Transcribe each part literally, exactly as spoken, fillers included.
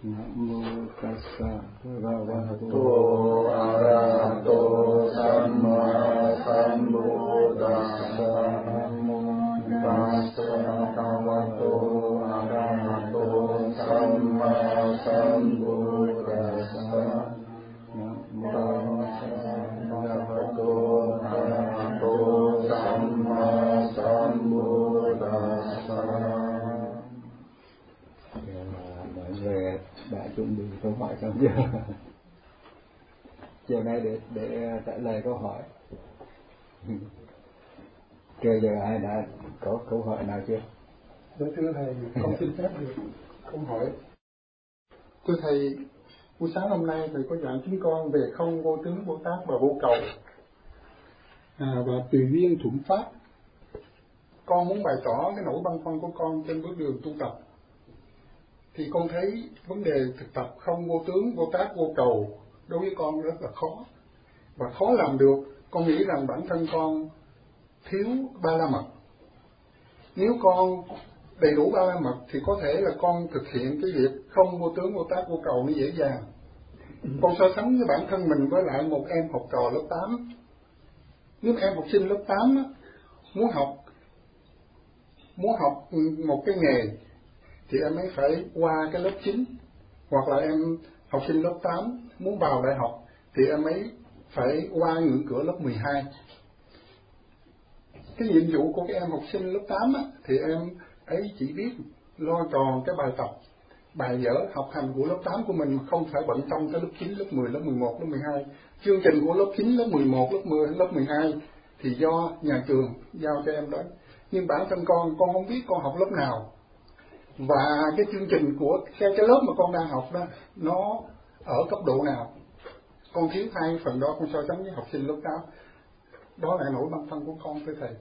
Namo tassa bhagavato arahato samma sambuddhassa. Namo tassa bhagavato arahato samma sambuddhassa. Namo tassa bhagavato arahato samma sambuddhassa. Về đã chuẩn bị câu hỏi xong chưa? Chiều nay để để trả lời câu hỏi. Kêu giờ ai đã có câu hỏi nào chưa? Dạ thưa thầy, con xin phép được câu hỏi. Thưa thầy, buổi sáng hôm nay thầy có giảng chúng con về không vô tướng Bồ Tát và vô cầu, à, và tùy duyên thuận pháp. Con muốn bày tỏ cái nỗi băn khoăn của con trên bước đường tu tập. Thì con thấy vấn đề thực tập không vô tướng, vô tác, vô cầu đối với con rất là khó. Và khó làm được, con nghĩ rằng bản thân con thiếu ba la mật. Nếu con đầy đủ ba la mật thì có thể là con thực hiện cái việc không vô tướng, vô tác, vô cầu nó dễ dàng. Con so sánh với bản thân mình với lại một em học trò lớp tám. Nếu em học sinh lớp tám á, muốn học muốn học một cái nghề thì em ấy phải qua cái lớp chín, hoặc là em học sinh lớp tám muốn vào đại học thì em ấy phải qua ngưỡng cửa lớp mười hai. Cái nhiệm vụ của các em học sinh lớp tám á, thì em ấy chỉ biết lo tròn cái bài tập, bài vở học hành của lớp tám của mình, không phải bận tâm tới lớp chín, lớp mười, lớp mười một, lớp mười hai. Chương trình của lớp chín, lớp mười một, lớp mười, lớp mười hai thì do nhà trường giao cho em đó. Nhưng bản thân con, con không biết con học lớp nào. Và cái chương trình của cái, cái lớp mà con đang học đó, nó ở cấp độ nào. Con thiếu hai phần đó, con so sánh với học sinh lớp tám. Đó là nỗi băn khoăn của con thưa thầy.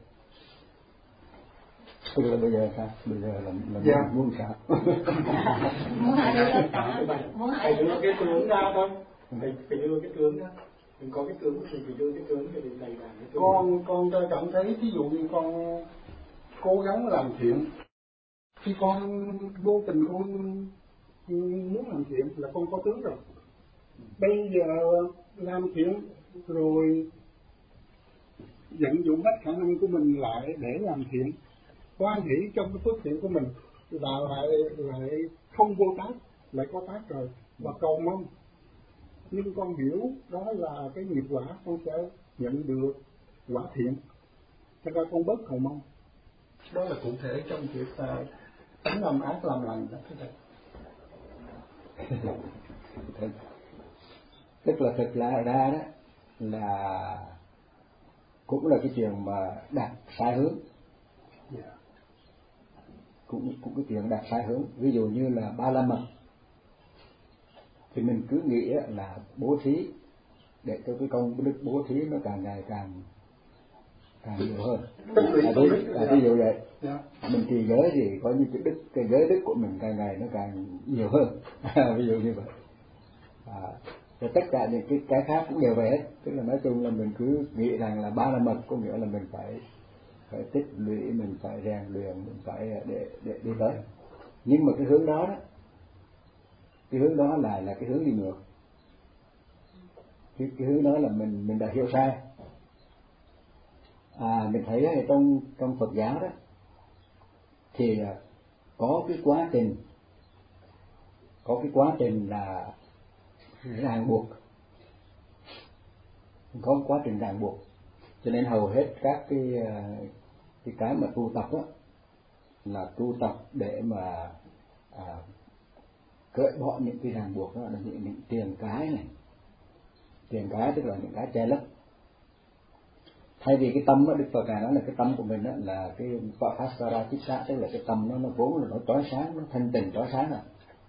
Tức là bây giờ sao? Bây giờ là, là dạ. muốn sao? Muốn hỏi lớp tám, muốn hỏi đưa cái tướng ra thôi. Thầy phải đưa cái tướng ra. Mình có cái tướng thì phải đưa cái tướng để thầy làm cái tướng. Con con cảm thấy ví dụ như con cố gắng làm thiện, khi con vô tình con muốn làm thiện là con có tướng rồi. Bây giờ làm thiện rồi vận dụng hết khả năng của mình lại để làm thiện, hoan hỷ trong cái phước thiện của mình, và lại lại không vô tác, lại có tác rồi, và cầu mong. Nhưng con hiểu đó là cái nghiệp quả, con sẽ nhận được quả thiện, cho nên con bớt cầu mong. Đó là cụ thể trong việc uh, tánh làm ác làm lành đó thưa thầy. Tức là thực ra ra đó là cũng là cái chuyện mà đặt sai hướng. Yeah. Cũng cũng cái chuyện đặt sai hướng. Ví dụ như là ba la mật thì mình cứ nghĩ là bố thí để cho cái công đức bố thí nó càng ngày càng càng nhiều hơn. À, ví, à, ví dụ vậy, yeah. Mình trì giới thì có như cái đức, cái giới đức của mình càng ngày nó càng nhiều hơn. Ví dụ như vậy. À, và tất cả những cái cái khác cũng đều vậy hết. Tức là nói chung là mình cứ nghĩ rằng là ba la mật có nghĩa là mình phải phải tích lũy, mình phải rèn luyện, mình phải để để đi tới. Nhưng mà cái hướng đó đó, cái hướng đó là là cái hướng đi ngược. Cái, cái hướng đó là mình mình đã hiểu sai. À, mình thấy ở trong trong Phật giáo đó thì có cái quá trình có cái quá trình là ràng buộc, có quá trình ràng buộc, cho nên hầu hết các cái cái cái mà tu tập đó là tu tập để mà à, cởi bỏ những cái ràng buộc đó, là những, những tiền cái này, tiền cái tức là những cái che lấp. Thay vì cái tâm đó, Đức Phật ngài nói là cái tâm của mình đó là cái Vāpāsara Chitta, tức là cái tâm nó nó vốn là nó chói sáng, nó thanh tịnh chói sáng à,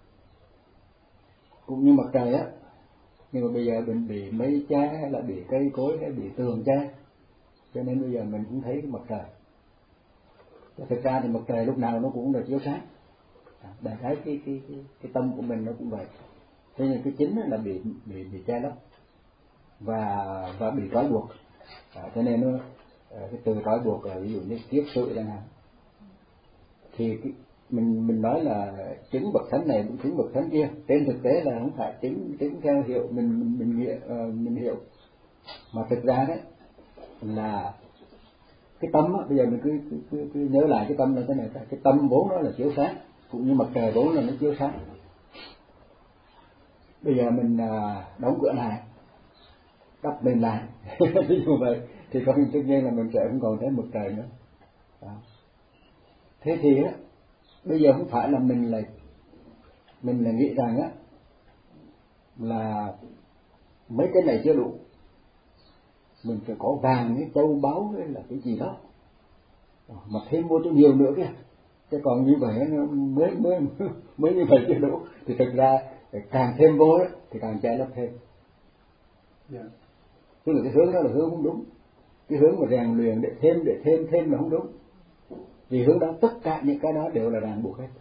cũng như mặt trời á. Nhưng mà bây giờ mình bị mây che hay là bị cây cối hay bị tường che, cho nên bây giờ mình cũng thấy cái mặt trời. Thực ra thì mặt trời lúc nào nó cũng được chiếu sáng. Đại khái cái cái cái cái tâm của mình nó cũng vậy. Thế nhưng cái chính là bị bị bị che lấp và và bị trói buộc. À, cho nên nó cái từ trói buộc là ví dụ như kiếp sự chẳng hạn, thì cái, mình mình nói là chứng bậc thánh này chứng bậc thánh kia, trên thực tế là không phải chứng chứng theo hiệu mình mình mình nghĩa uh, mình hiểu, mà thực ra đấy là cái tâm á, bây giờ mình cứ, cứ, cứ, cứ nhớ lại cái tâm là thế này, cái tâm vốn nó là chiếu sáng, cũng như mặt trời vốn là nó chiếu sáng. Bây giờ mình uh, đóng cửa lại, đắp lên lại ví dụ vậy thì có tất nhiên là mình sẽ không còn thấy mặt trời nữa. Đó. Thế thì á, bây giờ không phải là mình là mình là nghĩ rằng á là mấy cái này chưa đủ, mình phải có vàng cái châu báu hay là cái gì đó mà thêm vô cho nhiều nữa kìa, chứ còn như vậy nó mới mới mới như vậy chưa đủ, thì thực ra càng thêm vô đó, thì càng che lấp thêm. Yeah. Tức là cái hướng đó là hướng không đúng, cái hướng mà rèn luyện để thêm để thêm thêm là không đúng, vì hướng đó tất cả những cái đó đều là ràng buộc hết.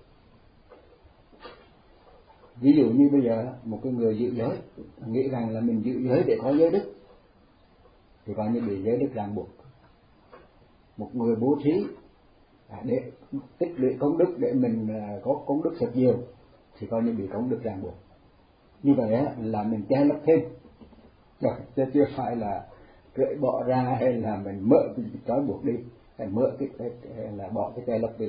Ví dụ như bây giờ một cái người giữ giới nghĩ rằng là mình giữ giới để có giới đức thì coi như bị giới đức ràng buộc. Một người bố thí để tích lũy công đức để mình có công đức thật nhiều thì coi như bị công đức ràng buộc. Như vậy là mình che lấp thêm, chứ chưa phải là cởi bỏ ra hay là mình mỡ cái trói buộc đi, hay mỡ cái, cái, cái là bỏ cái che lấp đi.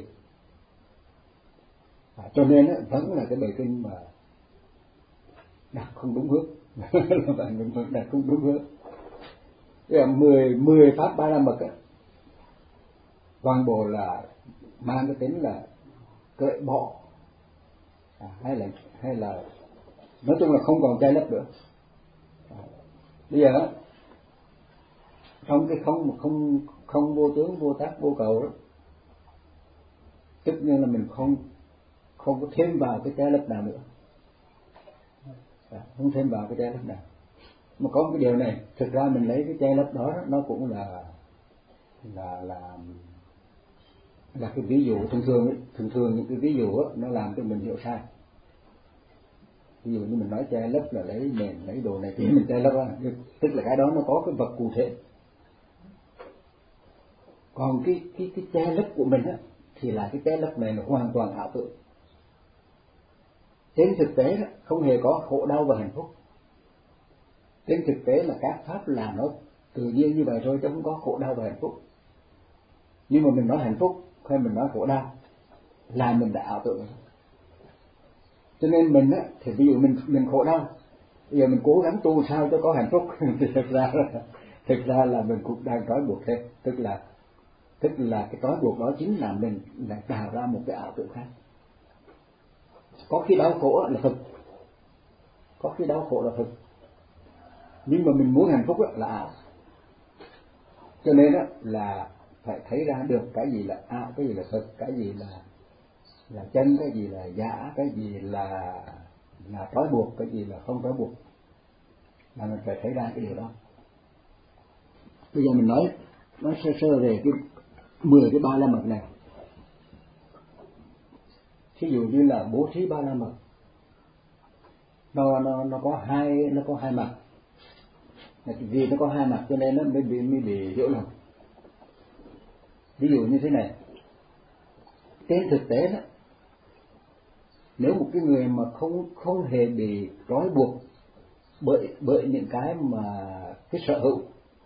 À, cho nên vẫn là cái bài kinh mà đặt không đúng hướng là bạn mình đặt không đúng hướng. Là mười mười pháp ba la mật á, toàn bộ là mang cái tính là cởi bỏ à, hay là hay là nói chung là không còn che lấp nữa. À, bây giờ trong cái không không không vô tướng vô tác vô cầu đó, tất nhiên là mình không không có thêm vào cái che lấp nào nữa, à, không thêm vào cái che lấp nào. Mà có một cái điều này, thực ra mình lấy cái che lấp đó nó cũng là là là là cái ví dụ thường thường ấy, thường thường những cái ví dụ đó, nó làm cho mình hiểu sai. Ví dụ như mình nói che lấp là lấy nền lấy đồ này thì mình che lấp á, tức là cái đó nó có cái vật cụ thể. Còn cái cái cái che lấp của mình á thì là cái che lấp này là hoàn toàn ảo tưởng. Trên thực tế đó, không hề có khổ đau và hạnh phúc. Trên thực tế là các pháp là nó tự nhiên như vậy thôi, chứ không có khổ đau và hạnh phúc. Nhưng mà mình nói hạnh phúc hay mình nói khổ đau là mình đã ảo tưởng. Cho nên mình á thì ví dụ mình mình khổ đau, bây giờ mình cố gắng tu sao cho có hạnh phúc thì thực ra là, thực ra là mình cũng đang trói buộc thêm, tức là tức là cái trói buộc đó chính là mình lại tạo ra một cái ảo tưởng khác. Có khi đau khổ là thực, có khi đau khổ là thực, nhưng mà mình muốn hạnh phúc là ảo. Cho nên đó là phải thấy ra được cái gì là ảo, cái gì là thực, cái gì là là chân, cái gì là giả, cái gì là là trói buộc, cái gì là không trói buộc, là mình phải thấy ra cái điều đó. Bây giờ mình nói nói sơ sơ về cái mười cái ba la mật này. Ví dụ như là bố thí ba la mật, nó nó nó có hai nó có hai mặt. Vì nó có hai mặt cho nên nó mới bị mới bị hiểu lầm. Ví dụ như thế này, trên thực tế đó, nếu một cái người mà không không hề bị trói buộc bởi bởi những cái mà cái sở hữu,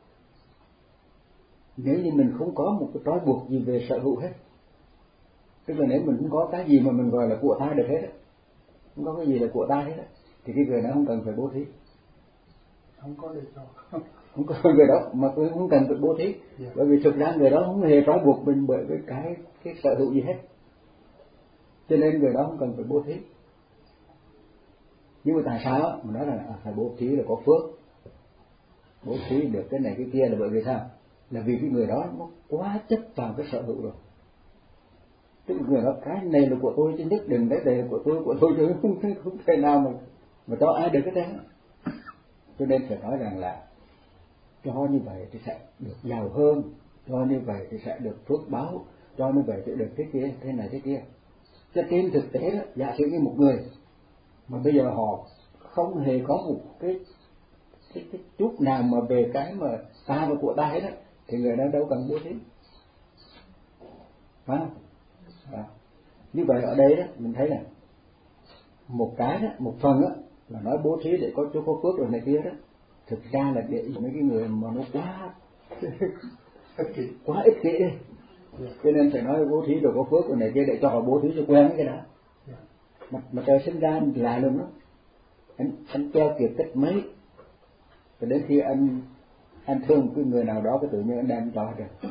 nếu như mình không có một cái trói buộc gì về sở hữu hết, tức là nếu mình không có cái gì mà mình gọi là của ta được hết, không có cái gì là của ta hết, thì cái người đó không cần phải bố thí. Không có lý do. Không có người đó mà tôi không cần phải bố thí, yeah. Bởi vì thực ra người đó không hề trói buộc mình bởi cái cái cái sở hữu gì hết, cho nên người đó không cần phải bố thí. Nhưng mà tại sao mà nói là à, phải bố thí là có phước, bố thí được cái này cái kia là bởi vì sao? Là vì cái người đó nó quá chấp vào cái sở hữu rồi. Tức là người đó cái này là của tôi chứ nhất định cái này là của tôi của tôi chứ không, không thể nào mà mà cho ai được cái đó. Cho nên phải nói rằng là cho như vậy thì sẽ được giàu hơn, cho như vậy thì sẽ được phước báo, cho như vậy thì được thế kia, thế này thế kia. Cho trên thực tế đó, giả sử như một người mà bây giờ họ không hề có một cái cái, cái chút nào mà về cái mà ta và của ta hết đó, thì người đó đâu cần bố thí, phải không? À. Như vậy ở đây đó mình thấy là một cái đó, một phần đó là nói bố thí để có chỗ có phước rồi này kia đó, thực ra là để mấy cái người mà nó quá ích kỷ, quá ích kỷ đi, cho nên phải nói bố thí rồi có phước rồi này kia để cho họ bố thí cho quen cái đó. Mà, mà trời sinh ra lại luôn đó, anh anh treo kiệt cách mấy, rồi đến khi anh anh thương một cái người nào đó, cái tự nhiên anh đem cho được,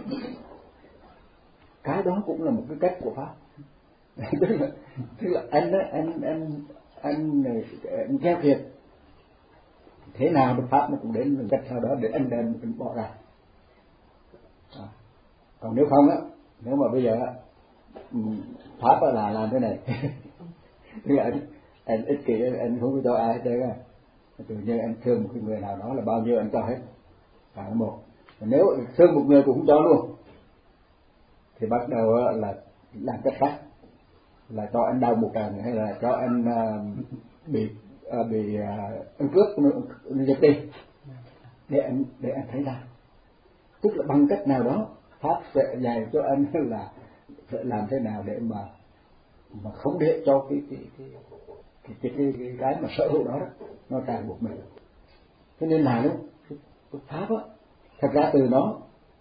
cái đó cũng là một cái cách của pháp. tức là tức là anh đó anh anh anh anh treo kiệt thế nào được pháp nó cũng đến một cách sau đó để anh đem anh bỏ ra. À. Còn nếu không á, nếu mà bây giờ pháp là làm thế này tức là anh, anh ích kỷ, anh không có cho ai hết trơn á, tự nhiên anh thương một cái người nào đó là bao nhiêu anh cho hết cả một. Nếu thương một người cũng không cho luôn thì bắt đầu là làm cách khác, là cho anh đau một càng, hay là cho anh uh, bị uh, bị ăn cướp giật đi để anh để anh thấy ra. Tức là bằng cách nào đó pháp sẽ dạy cho anh là phải làm thế nào để mà mà không để cho cái cái cái cái cái, cái, cái, cái mà sở hữu đó, đó nó ràng buộc mình. Cho nên là đó, cái, cái pháp á, thật ra từ nó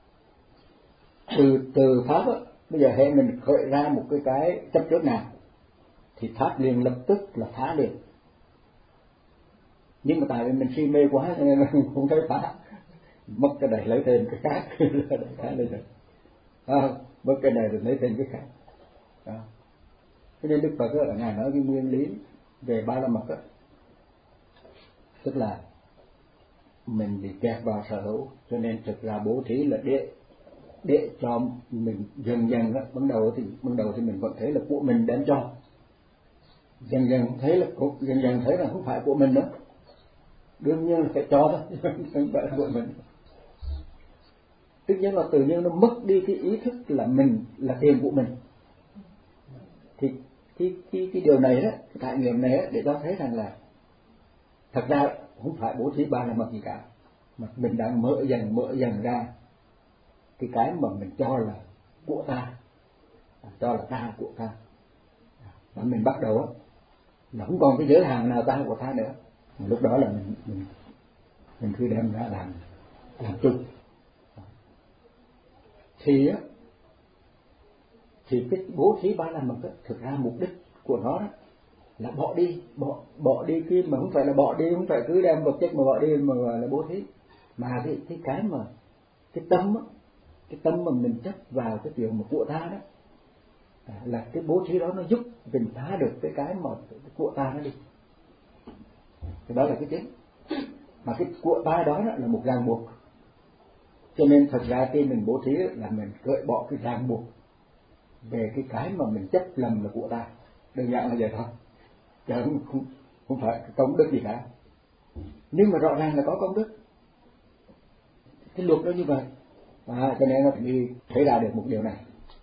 từ từ pháp á, bây giờ hệ mình khởi ra một cái cái chấp trước nào thì pháp liền lập tức là phá liền. Nhưng mà tại vì mình si mê quá cho nên mình không thấy phá, mất cái này lấy thêm cái khác phá lên được, à, mất cái này rồi lấy thêm cái khác. À. Cho nên Đức Phật là ngài nói cái nguyên lý về ba la mật đó, tức là mình bị kẹt vào sở hữu, cho nên thực ra bố thí là để để cho mình dần dần đó, ban đầu thì ban đầu thì mình vẫn thấy là của mình đem cho, dần dần thấy là dần dần thấy là không phải của mình nữa, đương nhiên là phải cho thôi, không phải là của mình. Tất nhiên là tự nhiên nó mất đi cái ý thức là mình là tiền của mình. Thì cái cái cái điều này đó, cái trải nghiệm này đó, để cho thấy rằng là thật ra không phải bố thí ba la mật gì cả, mà mình đang mở dần mở dần ra cái cái mà mình cho là của ta, cho là ta của ta, và mình bắt đầu á là không còn cái giới hạn nào ta của ta nữa. Lúc đó là mình mình mình cứ đem ra làm làm chung. Thì á thì cái bố thí ba la mật á, thực ra mục đích của nó đó là bỏ đi bỏ bỏ đi cái mà không phải là bỏ đi, không phải cứ đem vật chất mà bỏ đi mà gọi là bố thí, mà cái cái cái mà cái tâm á, cái tâm mà mình chấp vào cái chuyện mà của ta đó, là cái bố thí đó nó giúp mình phá được cái cái mà cái của ta nó đi. Thì đó là cái chính, mà cái của ta đó, đó là một ràng buộc. Cho nên thật ra khi mình bố thí là mình gợi bỏ cái ràng buộc về cái cái mà mình chấp lầm là của ta, đơn giản là vậy thôi, chứ không, không, không phải công đức gì cả. Nhưng mà rõ ràng là có công đức, cái luật đó như vậy. À, cho nên nó phải đi thấy ra được một điều này.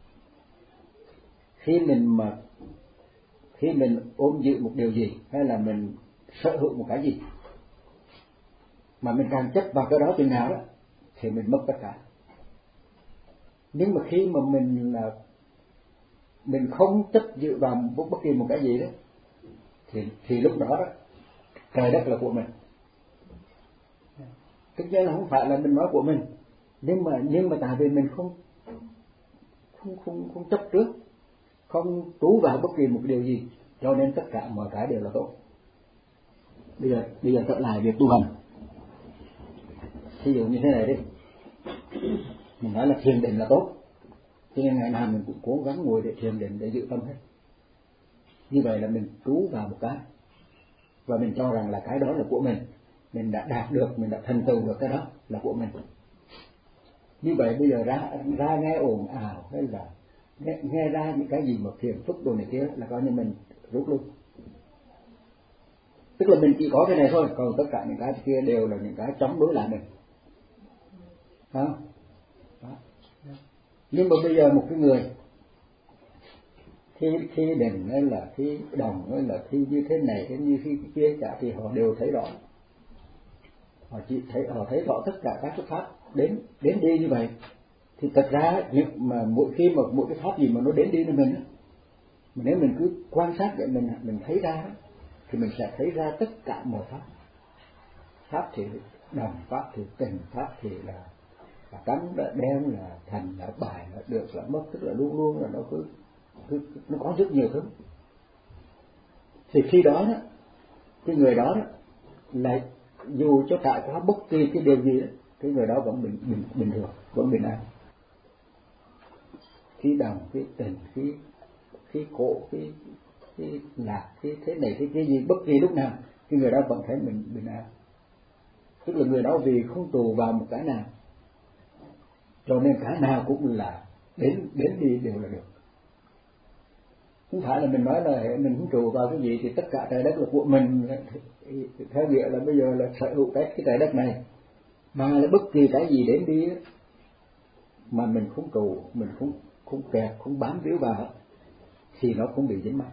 Khi mình mà khi mình ôm giữ một điều gì, hay là mình sở hữu một cái gì mà mình càng chấp vào cái đó chừng nào đó thì mình mất tất cả. Nhưng mà khi mà mình là mình không chấp giữ vào bất kỳ một cái gì đó thì thì lúc đó đó trời đất là của mình. Thực ra là không phải là mình nói của mình, nhưng mà nhưng mà tại vì mình không không không không chấp trước, không trú vào bất kỳ một điều gì, cho nên tất cả mọi cái đều là tốt. Bây giờ bây giờ trở lại việc tu hành. Ví dụ như thế này đi, mình nói là thiền định là tốt, cho nên ngày nào mình cũng cố gắng ngồi để thiền định, để giữ tâm hết. Như vậy là mình trú vào một cái và mình cho rằng là cái đó là của mình, mình đã đạt được, mình đã thành tựu được cái đó là của mình. Như vậy bây giờ ra ra nghe ồn ào hay là nghe, nghe ra những cái gì mà phiền phức đồ này kia là coi như mình rút luôn. Tức là mình chỉ có cái này thôi, còn tất cả những cái kia đều là những cái chống đối lại mình. Đó. Đó. Nhưng mà bây giờ một cái người khi khi định hay là khi đồng hay là khi như thế này hay như khi kia cả thì họ đều thấy rõ, họ chỉ thấy họ thấy rõ tất cả các cái pháp đến đến đi như vậy. Thì thật ra nhưng mà mỗi khi mà mỗi cái pháp gì mà nó đến đi với mình Nếu mình cứ quan sát để mình mình thấy ra thì mình sẽ thấy ra tất cả mọi pháp. Pháp thì đồng, pháp thì tình, pháp thì là, là trắng, là đen, là thành, là bài, là được, là mất, tức là luôn luôn là nó cứ, cứ nó có rất nhiều thứ. Thì khi đó, đó cái người đó, đó là dù cho trải qua bất kỳ cái điều gì đó, cái người đó vẫn bình bình bình thường, vẫn bình an. Khi đồng, khi tình, khi khi khổ, khi khi lạc, khi thế này thế kia gì, bất kỳ lúc nào cái người đó vẫn thấy mình bình an. Tức là người đó vì không tù vào một cái nào, cho nên cái nào cũng là đến đến đi đều là được. Không phải là mình nói là mình không tù vào cái gì thì tất cả trái đất là của mình, theo nghĩa là bây giờ là sở hữu cái cái trái đất này, mà là bất kỳ cái gì đến đi mà mình không tù, mình không không kẹt, không bám víu vào thì nó cũng bị dính mắc.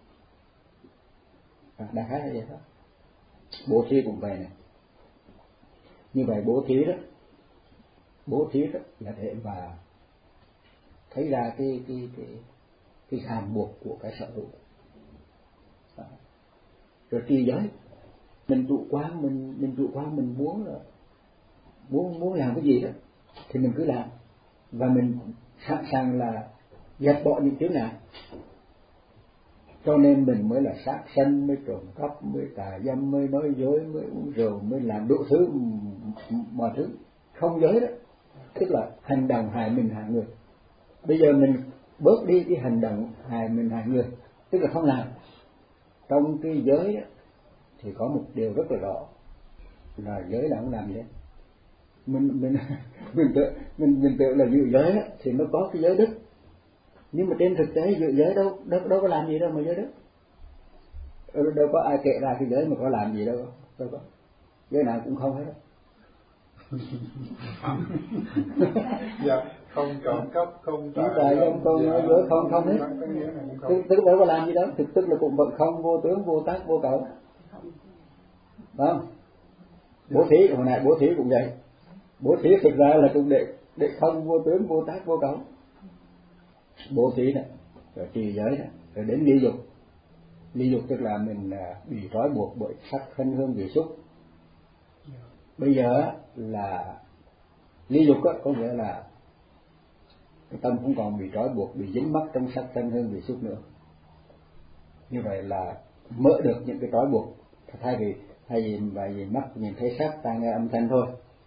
À, đại khái là vậy đó. Bố thí cũng vậy này. Như vậy bố thí đó, bố thí đó là để mà thấy ra cái cái cái cái ràng buộc của cái sở hữu. À. Rồi trì giới, mình chủ quan, mình mình chủ quan mình muốn là muốn muốn làm cái gì đó thì mình cứ làm, và mình sẵn sàng là dẹp bỏ những chướng ngại. Cho nên mình mới là sát sanh, mới trộm cắp, mới tà dâm, mới nói dối, mới uống rượu, mới làm đủ thứ mọi thứ. Không giới đó, tức là hành động hại mình hại người. Bây giờ mình bớt đi cái hành động hại mình hại người, tức là không làm. Trong cái giới đó, thì có một điều rất là rõ là giới là không làm gì hết. Mình mình mình tự mình mình tự là giữ giới đó, thì nó có cái giới đức. Nhưng mà trên thực tế giữ giới đâu đâu đâu có làm gì đâu mà giới đức. Đâu có ai kể ra cái giới mà có làm gì đâu, đâu có. Giới nào cũng không hết đó. Dạ, không trộm cắp, không tà dâm, không nói dối, không không hết. Tức tức đâu có làm gì đâu, thực tức là cũng vẫn không, vô tướng, vô tác, vô cầu. Không? Bố thí hồi nãy bố thí cũng vậy. Bố thí thực ra là cũng để để không, vô tướng, vô tác, vô cầu. Bố thí này, rồi trì giới này, rồi đến ly dục. Ly dục tức là mình bị trói buộc bởi sắc thân hương vị xúc. Bây giờ là ly dục á, có nghĩa là cái tâm không còn bị trói buộc, bị dính mắc trong sắc thân hương vị xúc nữa. Như vậy là mở được những cái trói buộc, thay vì thay vì vậy vì mắt nhìn thấy sắc, tai nghe âm thanh thôi.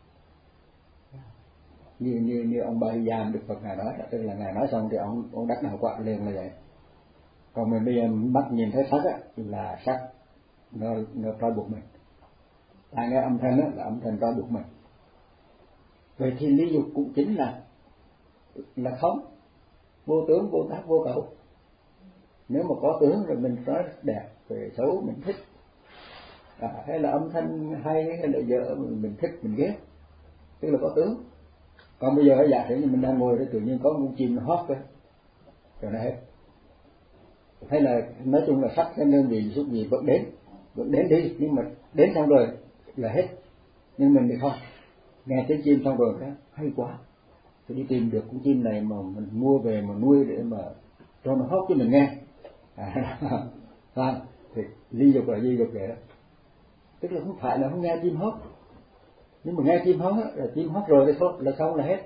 Như như như ông Ba Hy Giam Đức Phật ngài nói, tức là ngài nói xong thì ông ông đắc đạo quả liền là vậy. Còn mình bây giờ mắt nhìn thấy sắc á, là sắc nó nó trói buộc mình, tai nghe âm thanh á, là âm thanh trói buộc mình. Vậy thì ly dục cũng chính là là không, vô tướng, vô tác, vô cầu. Nếu mà có tướng rồi mình nói đẹp, về xấu mình thích, à, hay là âm thanh hay hay là dở mình thích mình ghét, tức là có tướng. Còn bây giờ giả sử như mình đang ngồi đó tự nhiên có con chim nó hót cơ, rồi nó hết. Hay là nói chung là sắc cái đơn vị xúc gì vẫn đến, vẫn đến đi, nhưng mà đến xong rồi là hết. Nhưng mình thì không, nghe tiếng chim xong rồi cái hay quá, thì đi tìm được con chim này mà mình mua về mà nuôi để mà cho nó hót cho mình nghe. À, à, thì ly dục là ly dục vậy đó. Tức là không phải là không nghe chim hót, nhưng mà nghe chim hót là chim hót rồi thì thôi là xong là hết.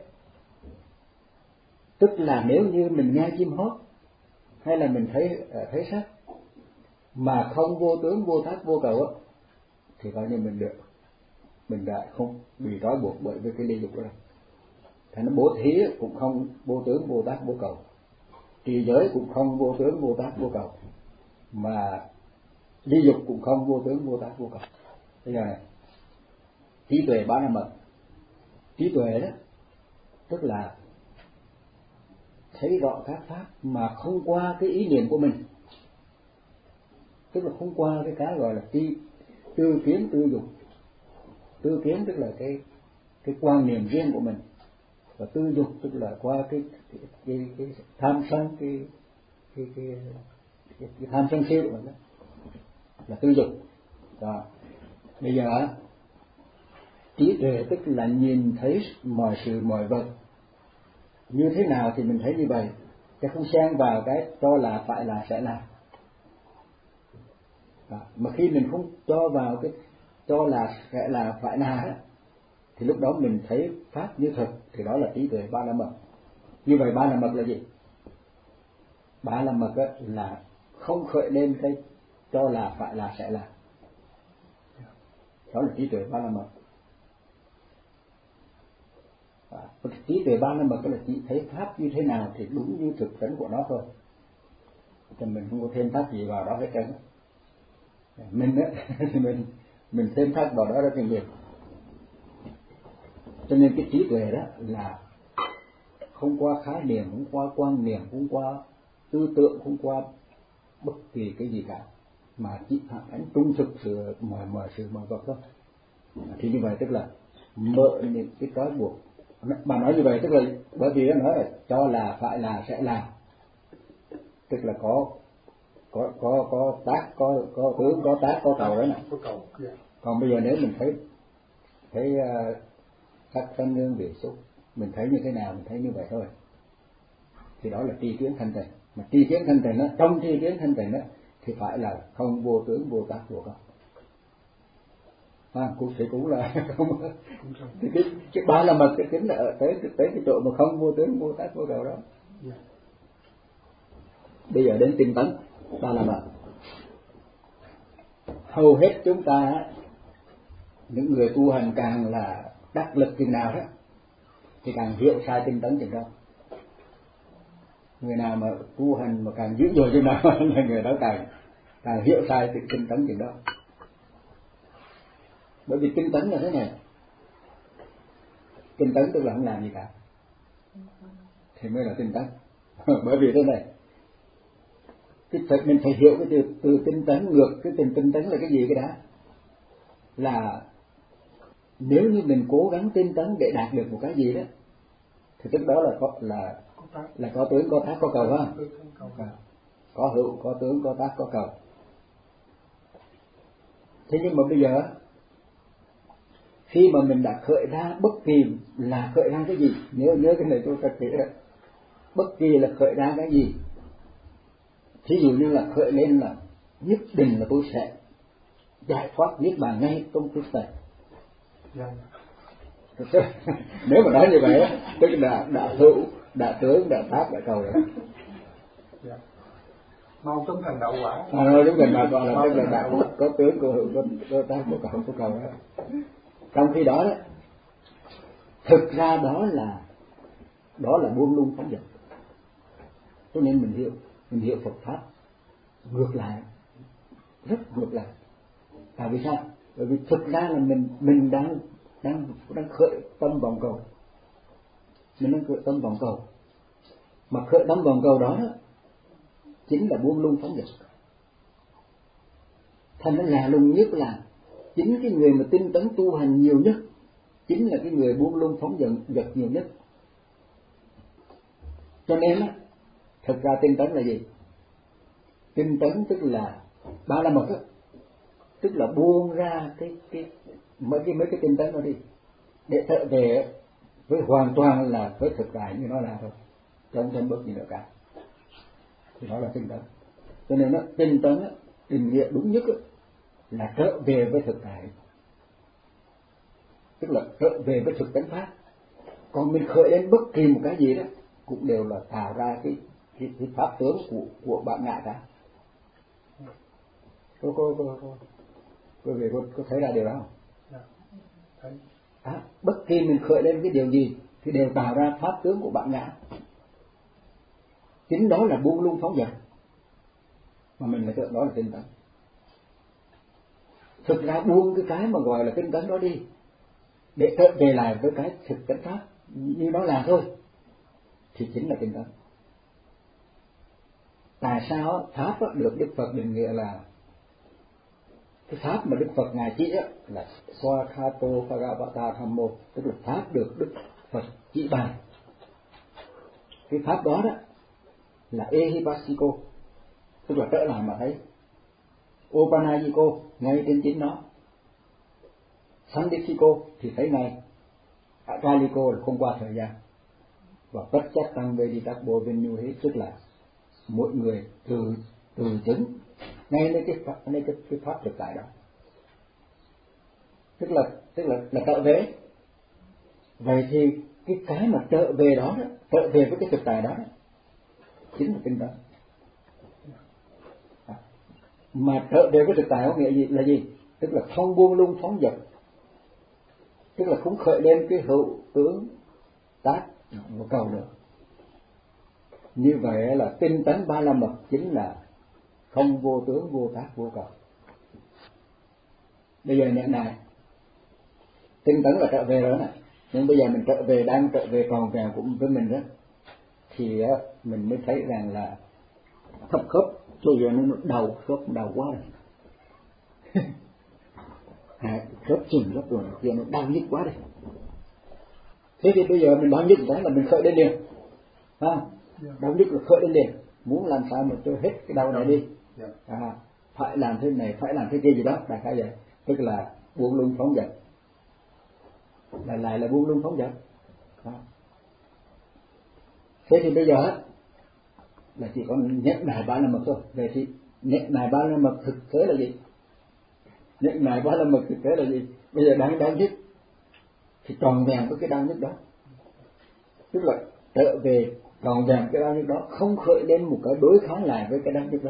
Tức là nếu như mình nghe chim hót hay là mình thấy thấy sắc mà không vô tướng, vô tác, vô cầu á, thì coi như mình được, mình đã không bị trói buộc bởi với cái ly dục đó. Thành nó bố thí cũng không vô tướng, vô tác, vô cầu, trì giới cũng không vô tướng, vô tác, vô cầu, mà ly dục cũng không vô tướng, vô tác, vô cầu. Bây giờ này, trí tuệ ba la mật. Trí tuệ đó tức là thấy rõ các pháp mà không qua cái ý niệm của mình, tức là không qua cái cái gọi là ti tư kiến tư dục. Tư kiến tức là cái cái quan niệm riêng của mình, và tư dục tức là qua cái cái cái, cái tham sân, cái cái cái, cái, cái tham sân si của mình đó, là tư dục. Đó. Bây giờ trí tuệ tức là nhìn thấy mọi sự mọi vật như thế nào thì mình thấy như vậy, chứ không xen vào cái cho là phải là sẽ là. Đó. Mà khi mình không cho vào cái cho là sẽ là phải là thì lúc đó mình thấy pháp như thực, thì đó là trí tuệ ba la mật. Như vậy ba la mật là gì? Ba la mật là không khởi lên cái cho là phải là sẽ là, đó là trí tuệ ba la mật. À, trí tuệ ba la mật là chỉ thấy pháp như thế nào thì đúng như thực tánh của nó thôi, cho mình không có thêm thắt gì vào đó hết trơn. Mình á thì mình mình thêm thắt vào đó rất là nhiều. Cho nên cái trí tuệ đó là không qua khái niệm, không qua quan niệm, không qua tư tưởng, không qua bất kỳ cái gì cả, mà chỉ phản ánh trung thực sự mọi mọi sự mọi vật thôi. Thì như vậy tức là mở những cái trói buộc. Bà nói như vậy tức là bởi vì nó nói là cho là phải là sẽ làm, tức là có có có có tác, có có tướng, có tác, có cầu đó nè. Còn bây giờ nếu mình thấy thấy uh, sắc thanh hương vị xúc, mình thấy như thế nào mình thấy như vậy thôi, thì đó là tri kiến thanh tịnh. Mà tri kiến thanh tịnh đó, trong tri kiến thanh tịnh đó thì phải là không vô tướng vô tác vô cầu. À, cũng sẽ cũng là không. Thì cái cái ba la mật cái chính là ở tới tới cái chỗ mà không vô tướng vô tác vô cầu đó. Bây giờ đến tinh tấn ba la mật. Hầu hết chúng ta những người tu hành càng là đắc lực chừng nào đó thì càng hiểu sai tinh tấn chừng đó. Người nào mà tu hành mà càng dữ dội chừng nào là người đó càng càng hiểu sai tinh tấn chừng đó. Bởi vì tinh tấn là thế này, tinh tấn tức là không làm gì cả thì mới là tinh tấn. Bởi vì thế này, cái phải, mình phải hiểu cái từ, từ tinh tấn ngược cái từ tinh tấn là cái gì cái đã. Là nếu như mình cố gắng tinh tấn để đạt được một cái gì đó thì tức đó là có là là có tướng, có tác, có cầu phải không? Có hữu, có tướng, có tác, có cầu. Thế nhưng mà bây giờ khi mà mình đã khởi ra bất kỳ là khởi ra cái gì, nhớ nhớ cái này tôi thật kỹ đấy, bất kỳ là khởi ra cái gì, thí dụ như là khởi lên là nhất định là tôi sẽ giải thoát niết bàn ngay trong phút này. Nếu mà nói như vậy tức là đã hữu, đã tướng, đã tác, đã cầu rồi. Mau chóng thành đạo quả. À, nói đúng rồi, mà còn là tức là đã có, có tướng, có hữu, có, có tác, có cầu, có cầu đó. Trong khi đó, đó thực ra đó là đó là buông lung phóng dật. Cho nên mình hiểu mình hiểu Phật pháp ngược lại, rất ngược lại. Tại vì sao? Bởi vì thực ra là mình mình đang đang đang khởi tâm vọng cầu, mình đang khởi tâm vọng cầu, mà khởi tâm vọng cầu đó, đó chính là buông lung phóng dật. Thành nó lạ lùng nhất là chính cái người mà tinh tấn tu hành nhiều nhất chính là cái người buông lung phóng dật dật nhiều nhất. Cho nên á, thực ra tinh tấn là gì? Tinh tấn tức là ba la mật á, tức là buông ra cái cái mấy cái mấy cái tinh tấn đó đi để trở về với hoàn toàn là với thực tại như nó là thôi, không thêm bất gì nữa cả. Thì đó là tinh tấn. Cho nên nó tinh tấn á, định nghĩa đúng nhất á, là trở về với thực tại, tức là trở về với thực tánh pháp. Còn mình khởi lên bất kỳ một cái gì đó cũng đều là tạo ra cái cái, cái pháp tướng của của bạn ngã cả. Cô cô cô cô cô về cô, cô thấy ra điều đó không? Thấy. À, bất kỳ mình khởi lên cái điều gì thì đều tạo ra pháp tướng của bạn ngã. Chính đó là buông lung phóng dật, mà mình lại tưởng đó là tinh tấn. Thực ra buông cái cái mà gọi là tinh tấn đó đi để trở về lại với cái thực tánh pháp như nó là thôi thì chính là tinh tấn. Tại sao pháp được Đức Phật định nghĩa là cái pháp mà Đức Phật ngài chỉ là Swakhato Bhagavata Thammo, tức là pháp được Đức Phật chỉ bàn. Cái pháp đó đó là Ehipassiko, tức là trở lại mà thấy. Opanayiko ngay trên chính nó. Sandipiko thì thấy ngay. Akaliko là không qua thời gian. và tất chất tăng về đi các bộ viên nhu hết, tức là mỗi người từ từ chứng ngayในcái pháp, ngay cái, cái pháp thực tại đó, tức là tức là là trở về. Vậy thì cái cái mà trở về đó, đó trở về với cái thực tại đó, đó chính là tinh tấn. À, mà trở về với thực tại có nghĩa gì là gì? Tức là không buông lung phóng dật, tức là không khởi lên cái hữu tướng tác một cầu nữa. Như vậy là tinh tấn ba la mật chính là không vô tướng vô tác vô cầu. Bây giờ nhận này, tinh tấn là trở về rồi này, nhưng bây giờ mình trở về, đang trở về còn vẹn cũng với mình đó, thì mình mới thấy rằng là thấp khớp cho giờ nó đầu khớp đầu quá rồi. À, khớp chừng khớp rồi giờ nó đau nhức quá đây. Thế thì bây giờ mình đau nhức cái là mình khởi lên liền, ha, đau nhức là khởi lên liền, muốn làm sao mà cho hết cái đau này đi, à, phải làm thế này, phải làm thế kia gì đó, đại khái vậy, tức là buông lung phóng dật, lại lại là buông lung phóng dật. Thế thì bây giờ là chỉ còn nhận nại ba la mật thôi. Vậy thì nhận nại ba la mật thực tế là gì? Nhận nại ba la mật thực tế là gì? Bây giờ đang đau nhức thì tròn vẹn với cái đau nhức đó, tức là trở về tròn vẹn cái đau nhức đó, không khởi lên một cái đối kháng lại với cái đau nhức đó,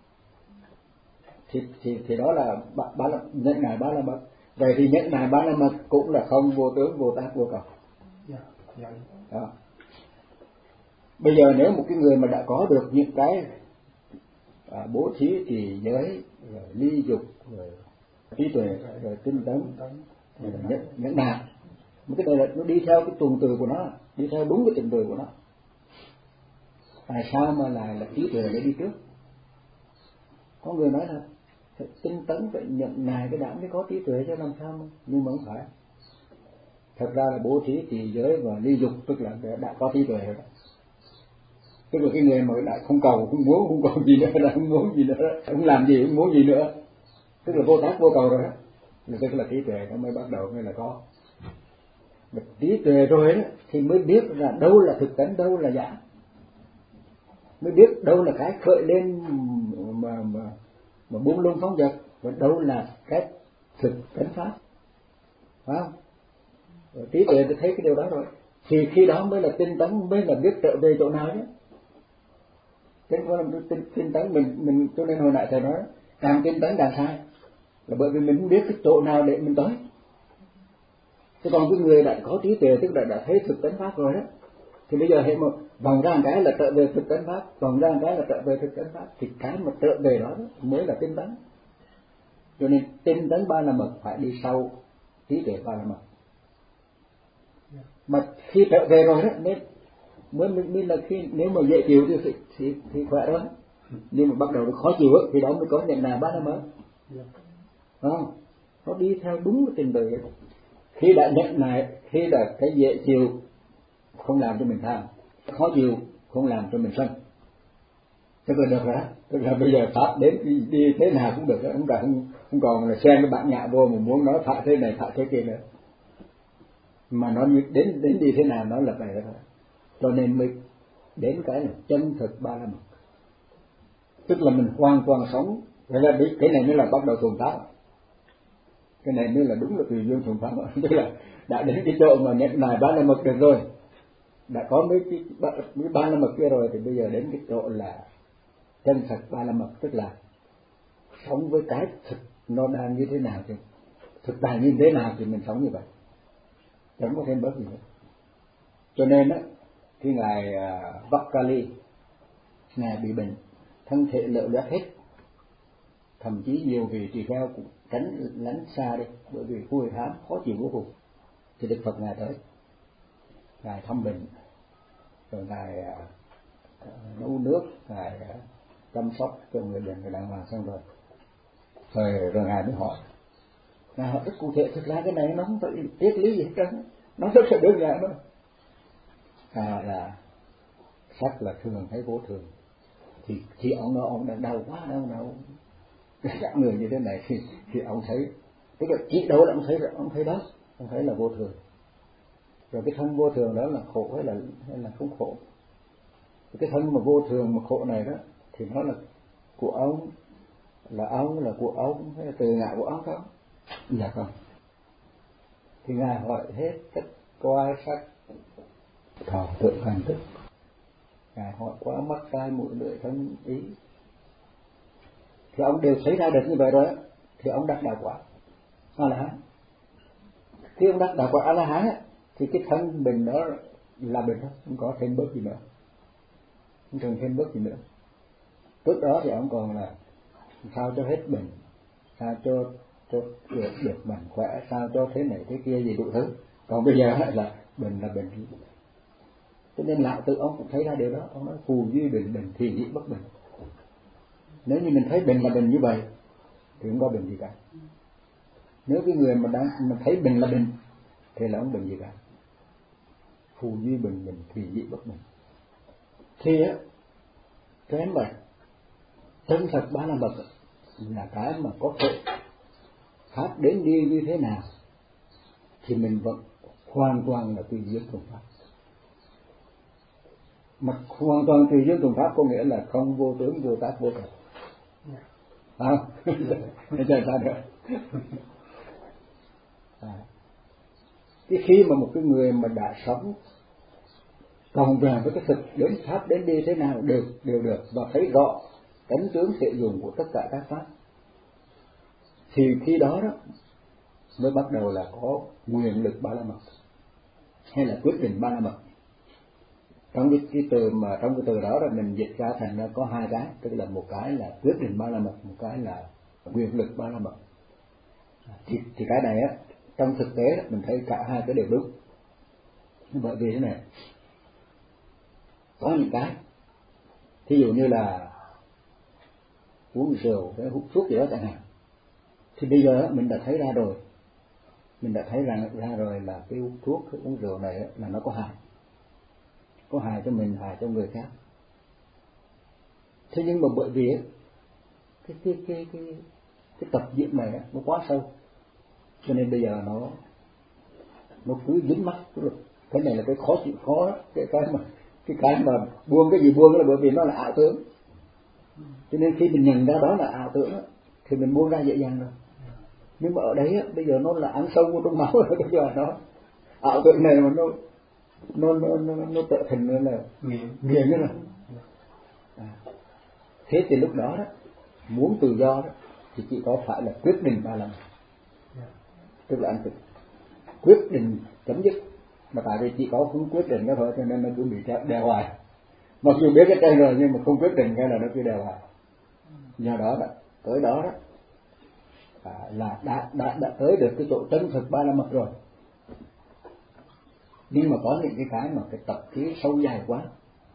thì thì thì đó là ba, ba la, nhận nại ba la mật. Vậy thì nhận nại ba la mật cũng là không vô tướng vô tác vô cầu. Đó. Bây giờ nếu một cái người mà đã có được những cái à, bố thí, trì giới, rồi ly dục, rồi trí tuệ, rồi tinh tấn, rồi nhẫn nhẫn nại, một cái này là nó đi theo cái tuần tự của nó, đi theo đúng cái tuần tự của nó. Tại sao mà lại là trí tuệ để đi trước? Có người nói là tinh tấn phải nhận nại cái đẳng mới có trí tuệ cho làm sao mà, nhưng mà không phải. Thật ra là bố thí, trì giới và ly dục tức là đã có trí tuệ rồi đó. Tức là cái người mà đã không cầu, không muốn, không còn gì nữa, đã không muốn gì nữa, không làm gì, không muốn gì nữa, tức là vô tác vô cầu rồi đó, tức là trí tuệ nó mới bắt đầu mới là có. Được trí tuệ rồi đó thì mới biết là đâu là thực tánh, đâu là giả, mới biết đâu là cái khởi lên mà mà mà buông lung phóng dật, và đâu là cái thực tánh pháp, phải không? Rồi trí tuệ thì thấy cái điều đó rồi, thì khi đó mới là tinh tấn, mới là biết trở về chỗ nào chứ. Thế còn tinh, tinh tấn mình mình cho nên hồi nãy thầy nói càng tinh tấn càng sai, là bởi vì mình không biết cái chỗ nào để mình tới. Thế còn cái người đã có trí tuệ, tức là đã thấy thực tánh pháp rồi đó, thì bây giờ hệ một vòng ra một cái là trở về thực tánh pháp, vòng ra một cái là trở về thực tánh pháp, thì cái mà trở về đó, đó mới là tinh tấn. Cho nên tinh tấn ba la mật phải đi sau trí tuệ ba la mật. Mà khi trở về rồi đó mới mới mới là khi nếu mà dễ chịu thì thì, thì, thì khỏe đó, nhưng mà bắt đầu nó khó chịu ấy, thì đó mới có nhận nào ba la mật. Không, nó đi theo đúng cái trình tự. Khi đã nhận này, khi đã cái dễ chịu không làm cho mình tham, khó chịu không làm cho mình sân, tức là được rồi đó. Tức là bây giờ pháp đến đi, đi thế nào cũng được, không cần không, không còn là xen cái bạn nhạ vô mà muốn nói thả thế này thả thế kia nữa, mà nó đến đến đi thế nào nó là vậy đó. Cho nên mới đến cái là chân thực ba la mật, tức là mình hoàn toàn sống. Vậy là cái này mới là bắt đầu thuần pháp, cái này mới là đúng là tùy duyên thuần pháp. Tức là đã đến cái chỗ mà nhận nại ba la mật được rồi, đã có mấy cái mấy ba la mật kia rồi, thì bây giờ đến cái chỗ là chân thật ba la mật, tức là sống với cái thực nó đang như thế nào, thì thực tại như thế nào thì mình sống như vậy, chẳng có thêm bớt gì nữa. Cho nên á, khi ngài Vakali, ngài bị bệnh, thân thể lợ loét hết, thậm chí nhiều vị tỳ kheo cũng tránh lánh xa đi, bởi vì vui hám khó chịu vô cùng. Thì Đức Phật ngài tới, ngài thăm bệnh, rồi ngài uh, nấu nước, ngài uh, chăm sóc cho người bệnh, người đàng hoàng xong rồi, rồi rồi ngài mới hỏi, ngài hỏi rất cụ thể, thực ra cái này nó không phải triết lý gì hết trơn, nó rất là đơn giản thôi. À, là sắc là thường hay vô thường, thì thì ông nói ông đang đau quá, đau đau các người như thế này thì thì ông thấy, tức là chỉ đâu là ông thấy, ông thấy đó, ông thấy là vô thường. Rồi cái thân vô thường đó là khổ hay là hay là không khổ? Cái thân mà vô thường mà khổ này đó thì nó là của ông, là ông, là của ông hay là từ ngã của ông không? Dạ không. Thì Ngài hỏi hết tất coi sắc thọ tưởng hành thức. Ngài hỏi quá mắt tai mũi lưỡi thân ý. Thì ông đều thấy ra được như vậy rồi đó, thì ông đắc đạo quả A La Hán. Khi ông đắc đạo quả A La Hán thì cái thân mình đó là bình đó, không có thêm bớt gì nữa, không cần thêm bớt gì nữa. Trước đó thì ông còn là sao cho hết bệnh, sao cho cho được, được mạnh khỏe, sao cho thế này thế kia gì đủ thứ. Còn bây giờ là bệnh là bệnh. Cho nên Lão Tử ông cũng thấy ra điều đó. Ông nói phù duy bệnh, bệnh thì dĩ bất bệnh. Nếu như mình thấy bệnh là bệnh như vậy thì không có bệnh gì cả. Nếu cái người mà đang mà thấy bệnh là bệnh thì là không bệnh gì cả. Phù duy bệnh, bệnh thì dĩ bất bệnh. Thì á, cái em vậy, chân thật ba la mật là cái mà có thể pháp đến đi như thế nào thì mình vẫn hoàn toàn là tùy duyên thuận pháp. Mà hoàn toàn tùy duyên thuận pháp có nghĩa là không vô tướng, vô tác, vô cầu. À, để cho ta được. À, cái khi mà một cái người mà đã sống còn về với cái thực đến pháp đến đi thế nào đều đều được và thấy rõ tánh tướng thể dụng của tất cả các pháp, thì khi đó đó mới bắt đầu là có nguyện lực ba la mật hay là quyết định ba la mật. Trong cái, cái từ mà trong cái từ đó là mình dịch ra thành ra có hai cái, tức là một cái là quyết định ba la mật, một cái là nguyện lực ba la mật. Thì, thì cái này á trong thực tế đó, mình thấy cả hai cái đều đúng. Bởi vì thế này, có những cái thí dụ như là uống rượu hay hút thuốc gì đó chẳng hạn, thì bây giờ mình đã thấy ra rồi, mình đã thấy ra, ra rồi là cái hút thuốc, cái uống rượu này là nó có hại, có hại cho mình, hại cho người khác. Thế nhưng mà bởi vì cái cái cái cái cái tập diễn này nó quá sâu, cho nên bây giờ nó nó cứ dính mắt. Cái này là cái khó chịu khó đó. cái cái mà cái cái mà buông cái gì buông là bởi vì nó là ảo tưởng. Cho nên khi mình nhận ra đó là ảo tưởng thì mình buông ra dễ dàng rồi. Nhưng mà ở đấy bây giờ nó là ăn sâu vô trong máu rồi, bây giờ nó ảo tưởng này mà nó nó nó nó, nó trở thành nó là nghiền nữa rồi. À. Thế thì lúc đó đó muốn tự do đó thì chỉ có phải là quyết định ba lần, tức là anh tự quyết định chấm dứt. Mà tại vì chỉ có không quyết định đó thôi cho nên nó cứ bị đeo hoài. Mặc dù biết cái tên rồi nhưng mà không quyết định cái là nó cứ đeo hoài. Do đó đó tới đó đó à, là đã, đã đã tới được cái chỗ chân thực ba la mật rồi. Nhưng mà có những cái cái mà cái tập khí sâu dài quá,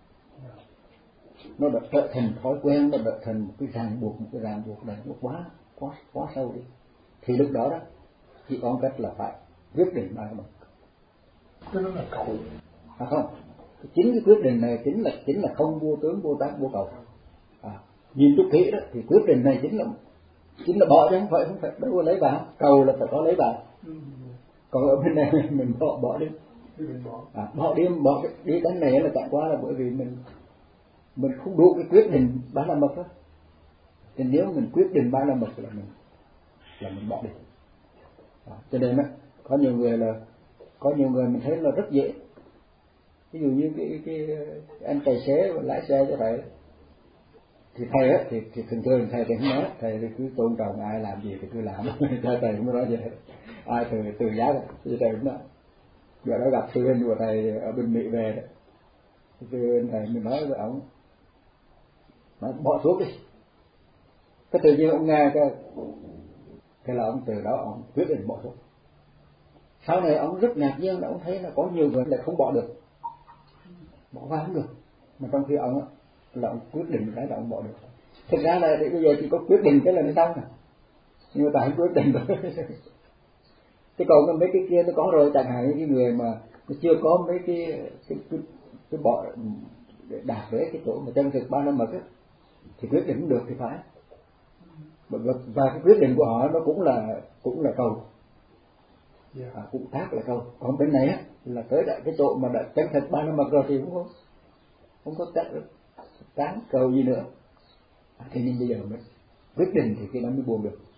nó đã trở thành thói quen, nó đã thành một cái ràng buộc, một cái ràng buộc này nó quá quá quá sâu đi. Thì lúc đó đó chỉ có cách là phải quyết định ba la mật. Cái đó là cầu. À không, chính cái quyết định này chính là chính là không vô tướng, vô tác, vô cầu. À, nhìn chút kỹ đó thì quyết định này chính là chính là bỏ chứ không phải không phải đâu có lấy vào. Cầu là phải có lấy vào. Còn ở bên này mình bỏ bỏ đi. À, bỏ đi bỏ đi cái này là chẳng qua là bởi vì mình mình không đủ cái quyết định ba la mật đó. Thì nếu mình quyết định ba la mật là mình là mình bỏ đi. À, cho nên đó, có nhiều người là có nhiều người mình thấy là rất dễ. Ví dụ như cái cái anh tài xế lái xe cho thầy, thì thầy á thì, thì thường thường thầy thì không nói, thầy thì cứ tôn trọng ai làm gì thì cứ làm, cho thầy không nói gì hết. Ai từ từ giá thì thầy cũng nói. Bữa đó gặp sư huynh của thầy ở bên Mỹ về đó, sư huynh thầy mình nói với ông, nói bỏ thuốc đi. Cái tự nhiên ông nghe cái thế là ông từ đó ông quyết định bỏ thuốc. Sau này ông rất ngạc nhiên là ông thấy là có nhiều người lại không bỏ được, bỏ qua không được, mà trong khi ông là ông quyết định cái là ông bỏ được. Thực ra là bây giờ chỉ có quyết định cái là nó xong rồi, nhưng mà tại quyết định rồi. Thế còn mấy cái kia nó có rồi, chẳng hạn những cái người mà nó chưa có mấy cái cái cái, cái bỏ để đạt tới cái chỗ mà chân thực ba la mật á, thì quyết định được thì phải. Và cái quyết định của họ nó cũng là cũng là cầu. Yeah. À, cũng tác là cầu. Còn bên này á là tới đại cái chỗ mà đã chân thật ba la mật rồi thì cũng không không có tác tán cầu gì nữa. À, thế nên bây giờ mới quyết định thì khi đó mới buông được.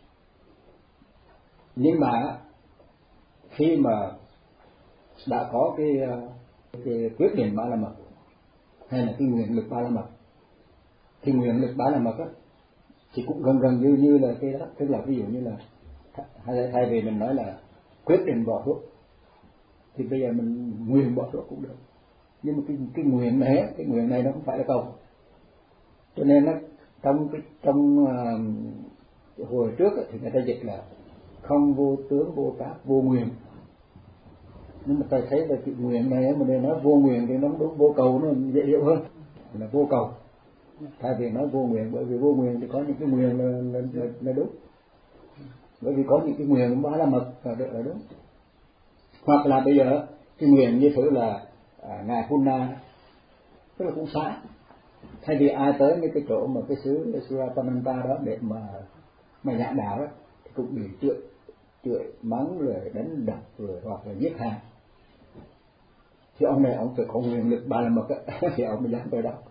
Nhưng mà khi mà đã có cái, cái quyết định ba la mật hay là cái nguyện lực ba la mật, thì nguyện lực ba la mật á thì cũng gần gần như như là cái đó, tức là ví dụ như là thay, thay vì mình nói là quyết định bỏ thuốc thì bây giờ mình nguyện bỏ thuốc cũng được. Nhưng mà cái cái nguyện này cái nguyện này nó không phải là cầu, cho nên nó trong cái trong uh, hồi trước á, thì người ta dịch là không vô tướng vô tác vô nguyện. Nhưng mà ta thấy là cái nguyện này mà để nói vô nguyện thì nó đúng, vô cầu nó dễ hiểu hơn là vô cầu, thay vì nói vô nguyện, bởi vì vô nguyện thì có những cái nguyện là, là, là, là đúng, bởi vì có những cái nguyện ba la mật là, là đúng. Hoặc là bây giờ cái nguyện như thử là à, ngài Punna, tức là cũng xã, thay vì ai tới mấy cái chỗ mà cái xứ Surapananta đó để mà mà giảng đạo đó thì cũng bị chửi chửi mắng rồi đánh đập rồi hoặc là giết hại, thì ông này ông phải có nguyện lực ba la mật thì ông mới dám tới đó.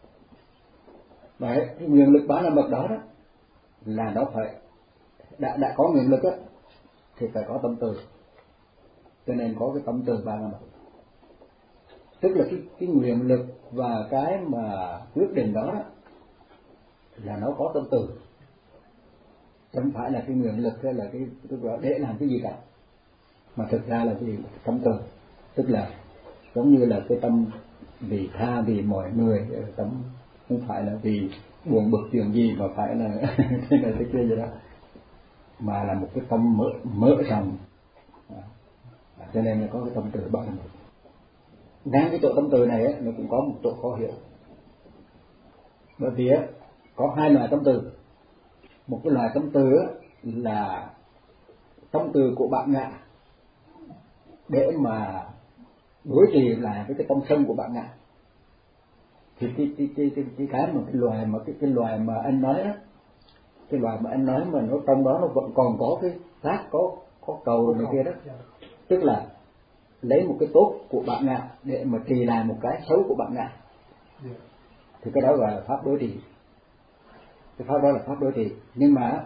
Đấy, cái nguyện lực ba la mật đó đó là nó phải đã đã có nguyện lực á thì phải có tâm từ, cho nên có cái tâm từ ba la mật, tức là cái cái nguyện lực và cái mà quyết định đó, đó là nó có tâm từ, không phải là cái nguyện lực hay là cái tức là để làm cái gì cả, mà thực ra là cái gì tâm từ, tức là giống như là cái tâm vì tha vì mọi người, tâm không phải là vì buồn bực chuyện gì mà phải là thế này thế kia gì đó, mà là một cái tâm mở mở rộng, à, cho nên là có cái tâm từ ba la mật. Ngang cái chỗ tâm từ này ấy, nó cũng có một chỗ khó hiểu, bởi vì ấy, có hai loại tâm từ. Một cái loại tâm từ ấy, là tâm từ của bạn ngạ để mà đối trị lại với cái tâm sân của bạn ngạ, thì cái cái cái cái cái cái mà cái loài mà cái cái loài mà anh nói đó, cái loài mà anh nói mà nó trong đó nó vẫn còn có cái tác có có cầu này kia đó, tức là lấy một cái tốt của bạn ngạ để mà trì lại một cái xấu của bạn ngạ, thì cái đó gọi là pháp đối trị. Cái pháp đó là pháp đối trị. Nhưng mà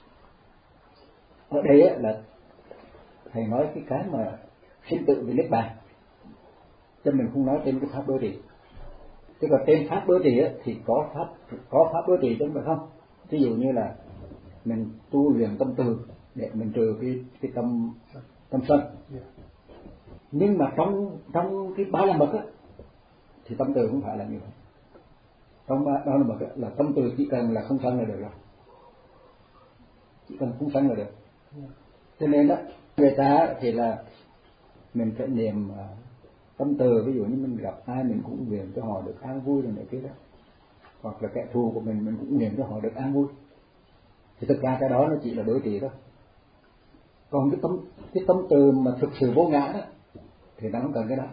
ở đây á, là thầy nói cái cái mà sinh tự về niết bàn, cho mình không nói trên cái pháp đối trị. Chứ còn trên pháp đối trị á, thì có pháp có pháp đối trị chứ không phải không. Ví dụ như là mình tu luyện tâm từ để mình trừ cái cái tâm tâm sân. Nhưng mà trong trong cái ba la mật á thì tâm từ không phải là như vậy. Trong ba la mật á, là tâm từ chỉ cần là không sân là được rồi, chỉ cần không sân là được. Cho nên đó người ta thì là mình phải niệm uh, tâm từ, ví dụ như mình gặp ai mình cũng nguyện cho họ được an vui rồi này kia đó, hoặc là kẻ thù của mình mình cũng nguyện cho họ được an vui, thì thực ra cái đó nó chỉ là đối trị thôi. Còn cái tâm cái tâm từ mà thực sự vô ngã đó thì nó không cần cái đó,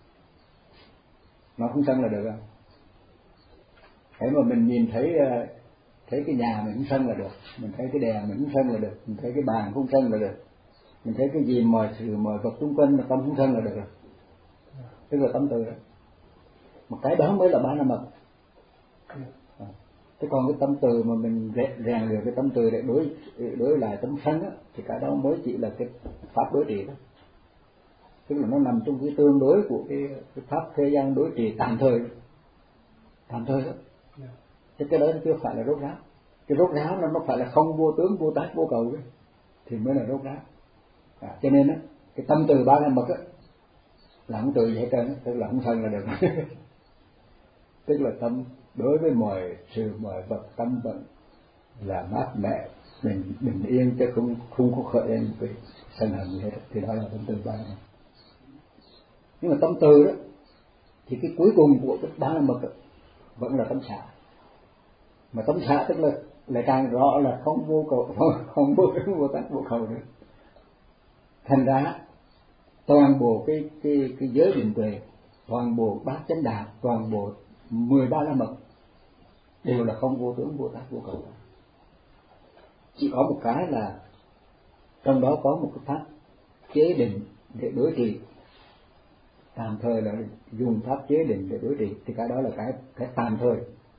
nó không sân là được. Thế mà mình nhìn thấy thấy cái nhà mình không sân là được, mình thấy cái đèn mình không sân là được, mình thấy cái bàn không sân là được, mình thấy cái gì mọi sự mọi vật xung quanh mà tâm không sân là được rồi, tức là tâm từ đó. Một cái đó mới là ba la mật. À, thế còn cái tâm từ mà mình rèn luyện cái tâm từ để đối đối lại tâm sân á, thì cái đó mới chỉ là cái pháp đối trị đó, tức là nó nằm trong cái tương đối của cái, cái pháp thế gian đối trị tạm thời, tạm thời đó. Thế cái đó nó chưa phải là rốt ráo. Cái rốt ráo nó nó phải là không vô tướng vô tác vô cầu ấy, thì mới là rốt ráo. À, cho nên á cái tâm từ ba la mật á là không từ gì hết trơn, tức là không sân là được. Tức là tâm đối với mọi sự mọi vật tâm vẫn là mát mẻ, mình bình yên chứ không không có khởi lên cái sân hận gì hết, thì đó là tâm từ ba la mật. Nhưng mà tâm từ đó thì cái cuối cùng của cái ba la mật đó, vẫn là tâm xả. Mà tâm xả tức là lại càng rõ là không vô cầu, không, không vô tướng vô tác vô cầu nữa. Thành ra toàn bộ cái cái cái giới định tuệ, toàn bộ bát chánh đạo, toàn bộ mười ba la mật đều là không vô tướng vô tác vô cầu. Chỉ có một cái là trong đó có một cái pháp chế định để đối trị, tạm thời là dùng pháp chế định để đối trị, thì cái đó là cái cái tạm thời.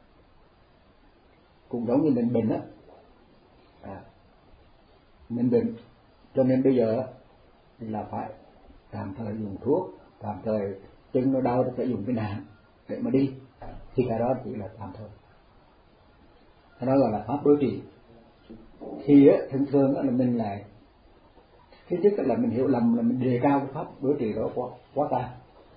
Cũng giống như mình bệnh á, à, mình bệnh cho nên bây giờ là phải tạm thời dùng thuốc, tạm thời chân nó đau thì phải dùng cái nạn để mà đi, thì cái đó chỉ là tạm thời. Cái đó gọi là pháp đối trị. Thì á, thường thường á, là mình lại thứ nhất là mình hiểu lầm là mình đề cao cái pháp đối trị đó quá quá cao.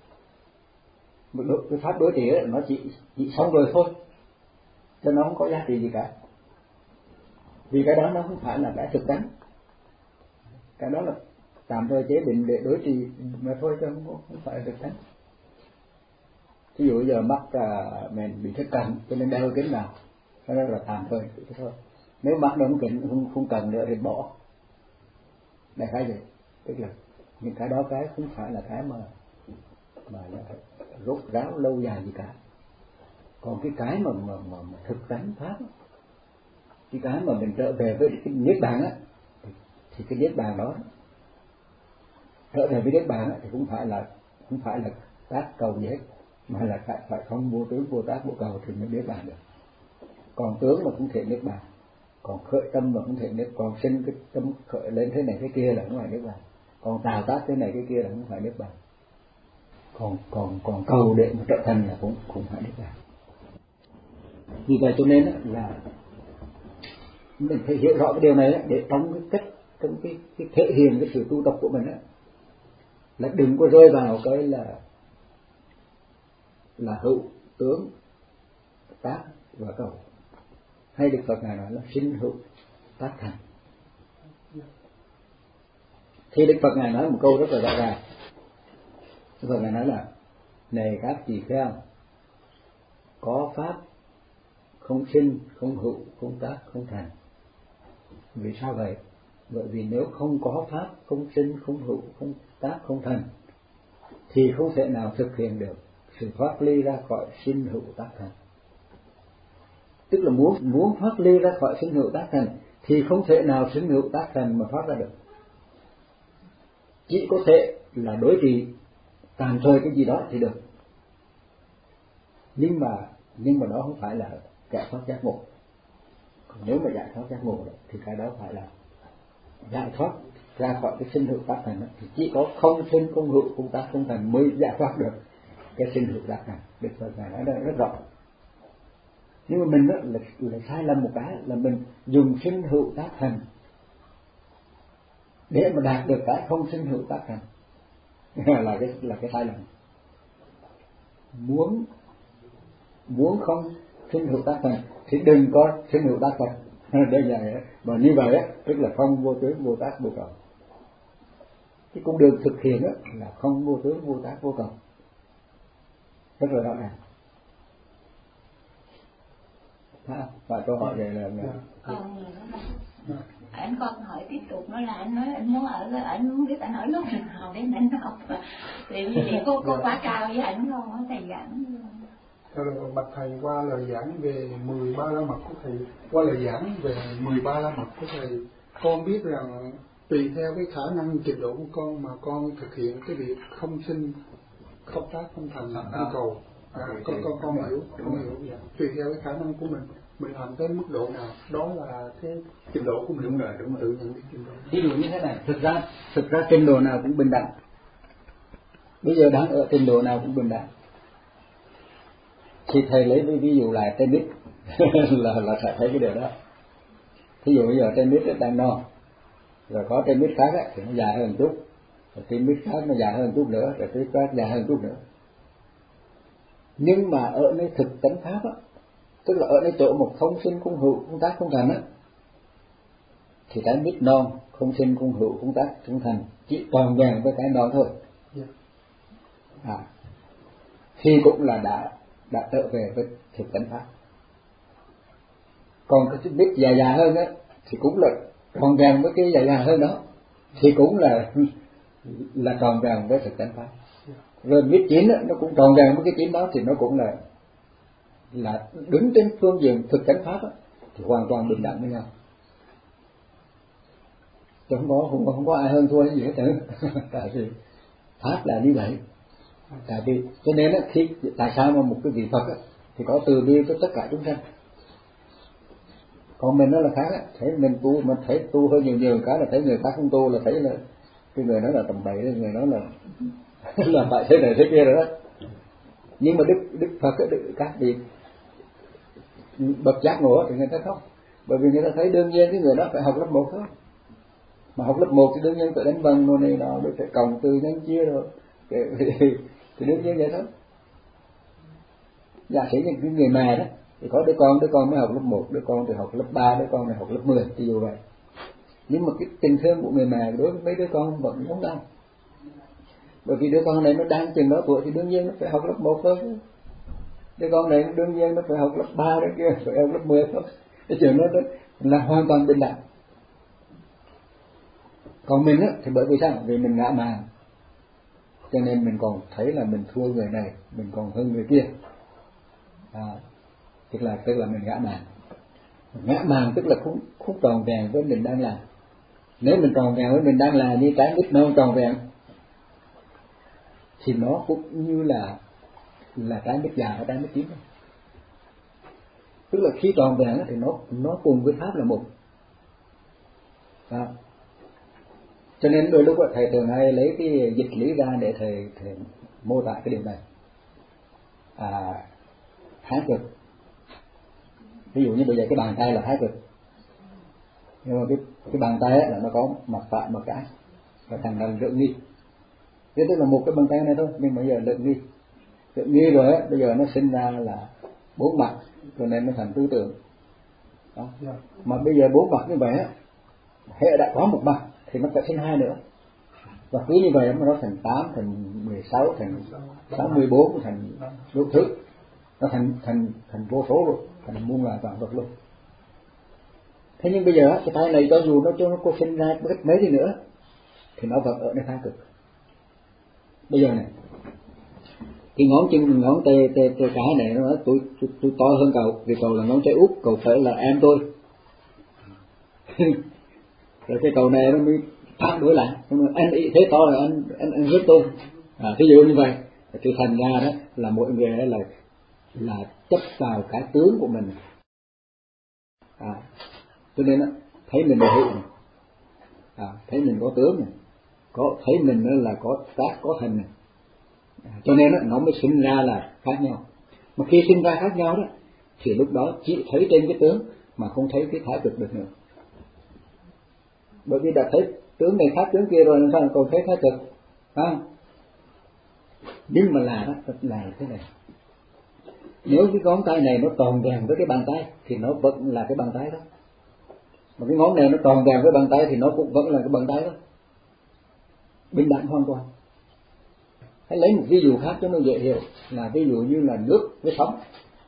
Cái pháp đối trị á, nó chỉ chỉ xong rồi thôi, cho nó không có giá trị gì cả. Vì cái đó nó không phải là cái thực tánh, cái đó là tạm thời chế định để đối trị mà thôi, chứ không, không phải là thực tánh. Ví dụ giờ mắt à, mình bị thất cần cho nên đeo kính nào, cái đó là tạm thời thế thôi. Nếu mắt nó không cần không, không cần nữa thì bỏ. Đại khái vậy, tức là những cái đó cái không phải là cái mà mà là rốt ráo lâu dài gì cả. Còn cái cái mà mà, mà, mà thực tánh pháp, cái cái mà mình trở về với cái niết bàn á, thì, thì cái niết bàn đó trở về với niết bàn á, thì cũng phải là không phải là tác cầu gì hết, mà là phải, phải không vô tướng vô tác vô cầu thì mới niết bàn được. Còn tướng mà không thể niết bàn, còn khởi tâm mà không thể niết, còn sinh cái tâm khởi lên thế này thế kia là không phải niết bàn, còn tạo tác thế này thế kia là không phải niết bàn, còn còn còn cầu để mà trở thành là cũng cũng phải niết bàn. Vì vậy cho nên là mình phải hiểu rõ cái điều này để trong cái cách, trong cái, cái thể hiện cái sự tu tập của mình á, là đừng có rơi vào cái là là hữu tướng tác và cầu. Hay Đức Phật ngài nói là sinh hữu tác thành. Thì Đức Phật ngài nói một câu rất là rõ ràng. Đức Phật ngài nói là này các tỳ kheo, có pháp không sinh, không hữu, không tác, không thành. Vì sao vậy? Bởi vì nếu không có pháp không sinh, không hữu, không tác, không thành, thì không thể nào thực hiện được sự thoát ly ra khỏi sinh hữu tác thành. Tức là muốn muốn thoát ly ra khỏi sinh hữu tác thành thì không thể nào sinh hữu tác thành mà thoát ra được. Chỉ có thể là đối trị tạm thời cái gì đó thì được. Nhưng mà nhưng mà đó không phải là giải thoát giác ngộ. Còn nếu mà giải thoát giác ngộ thì cái đó phải là giải thoát ra khỏi cái sinh hữu tác thành, thì chỉ có không sinh, không hữu, không tác, không thành mới giải thoát được cái sinh hữu tác thành. Đức Phật ngài nói rất rõ. Nhưng mà mình đó là, là sai lầm một cái là mình dùng sinh hữu tác thành để mà đạt được cái không sinh hữu tác thành là cái là cái sai lầm. Muốn muốn không sinh hữu tác thành thì đừng có sinh hữu tác thành. Đây là mà như vậy á, tức là không vô tướng vô tác vô cầu. Cái con đường thực hiện á là không vô tướng vô tác vô cầu, rất là rõ ràng. Và câu hỏi này là còn anh con hỏi tiếp tục, nói là anh nói anh muốn ở, anh muốn biết anh ở lúc nào để anh học, thì vì cô cô quá cao với anh không có thầy giảng. Theo lời bạch thầy, qua lời giảng về mười ba la mật của thầy, qua lời giảng về mười ba la mật của thầy, con biết rằng tùy theo cái khả năng trình độ của con mà con thực hiện cái việc không sinh, không tác, không thành, không cầu. À, con con con hiểu, con hiểu vậy. Tùy theo cái khả năng của mình, mình làm tới mức độ nào, đó là cái trình độ của mình. Đúng rồi, đúng rồi. Tự nhận cái trình độ. Ví dụ như thế này, thực ra thực ra trình độ nào cũng bình đẳng. Bây giờ đang ở trình độ nào cũng bình đẳng. Thì thầy lấy ví dụ là tennis là là thầy thấy cái điều đó. Ví dụ bây giờ tennis đang non, rồi có tennis khác ấy, thì nó dài hơn một chút, rồi tennis khác nó dài hơn một chút nữa, rồi tennis khác dài hơn một chút nữa. Nhưng mà ở nơi thực tánh pháp á, tức là ở nơi chỗ một không sinh, không hữu, không tác, không thành á, thì cái mít non không sinh, không hữu, không tác, không thành chỉ toàn vẹn với cái non thôi. À, thì cũng là đã đã trở về với thực tánh pháp. Còn cái mít dài dài hơn á thì cũng là toàn vẹn với cái dài dài hơn đó, thì cũng là là toàn vẹn với thực tánh pháp. Rồi mít chín á, nó cũng toàn vẹn với cái chín đó, thì nó cũng là là đứng trên phương diện thực tánh pháp á, thì hoàn toàn bình đẳng với nhau. chứ không có không có không có ai hơn thua gì hết trơn. Tại vì pháp là như vậy. Tại vì cho nên á, khi tại sao mà một cái vị Phật á, thì có từ bi với tất cả chúng sanh. Còn mình nó là khác á, thấy mình tu mình thấy tu hơi nhiều nhiều cái là thấy người khác không tu là thấy là cái người đó là tầm bậy, người đó là là phải thế này thế kia rồi đó. Nhưng mà đức đức Phật á, đức các vị bậc giác ngộ thì người ta không, bởi vì người ta thấy đương nhiên cái người đó phải học lớp một thôi, mà học lớp một thì đương nhiên phải đánh vần rồi này nọ, phải cộng từ nhân chia rồi thì, thì đương nhiên vậy thôi. Giả sử như cái người mẹ đó thì có đứa con, đứa con mới học lớp một, đứa con thì học lớp ba, đứa con thì học lớp mười, ví dụ vậy. Nhưng mà cái tình thương của người mẹ đối với mấy đứa con vẫn giống nhau, bởi vì đứa con này nó đang chừng đó tuổi thì đương nhiên nó phải học lớp một thôi, đứa con này đương nhiên nó phải học lớp ba, đứa kia phải học lớp mười thôi. Cái chuyện đó, đó là hoàn toàn bình đẳng. Còn mình á thì bởi vì sao? Vì mình ngã mạn, cho nên mình còn thấy là mình thua người này, mình còn hơn người kia. À, tức là tức là mình ngã mạn. Ngã mạn tức là không không tròn vẹn với mình đang làm. Nếu mình tròn vẹn với mình đang làm như trái mít non tròn vẹn thì nó cũng như là là trái mít già và trái mít chín. Tức là khi tròn vẹn thì nó nó cùng với pháp là một. À, cho nên đôi lúc thầy thường hay lấy cái dịch lý ra để thầy, thầy mô tả cái điều này. À, thái cực, ví dụ như bây giờ cái bàn tay là thái cực, nhưng mà cái cái bàn tay ấy là nó có mặt phải mặt trái và thành là lượng nghi. Thế tức là một cái bàn tay này thôi, nhưng mà bây giờ lượng nghi, lượng nghi rồi ấy, bây giờ nó sinh ra là bốn mặt, cho nên nó thành tứ tượng. Đó. Mà bây giờ bốn mặt như vậy á, hệ đã có một mặt thì nó phải sinh hai nữa, và cứ như vậy mà nó thành tám, thành mười sáu, thành sáu mươi bốn, thành đủ thứ, nó thành thành thành vô số luôn, thành muôn loài vạn vật luôn. Thế nhưng bây giờ cái tay này cho dù nó cho nó có sinh ra cách mấy đi nữa thì nó vẫn ở nơi thái cực. Bây giờ này, cái ngón chân ngón tay tay tay cái này nó nói tôi, tôi tôi to hơn cậu, vì cậu là ngón tay út, cậu phải là em tôi. Rồi cái cậu này nó mới phản đối lại, anh ý thế to là anh anh anh giết tôi. À, ví dụ như vậy thì thành ra đó là mỗi người đó là là chấp vào cái tướng của mình. À, cho nên đó, thấy mình là hữu này, à, thấy mình có tướng này, có thấy mình là có tác có hình này, à, cho nên đó, nó mới sinh ra là khác nhau. Mà khi sinh ra khác nhau đó thì lúc đó chỉ thấy trên cái tướng mà không thấy cái thái cực được nữa, bởi vì đã thấy tướng này khác tướng kia rồi làm sao còn thấy thái cực, à, nhưng mà là đó là thế này. Nếu cái ngón tay này nó tròn vẹn với cái bàn tay thì nó vẫn là cái bàn tay đó, mà cái ngón này nó tròn vẹn với bàn tay thì nó cũng vẫn là cái bàn tay đó, bình đẳng hoàn toàn. Hãy lấy một ví dụ khác cho nó dễ hiểu, là ví dụ như là nước với sóng.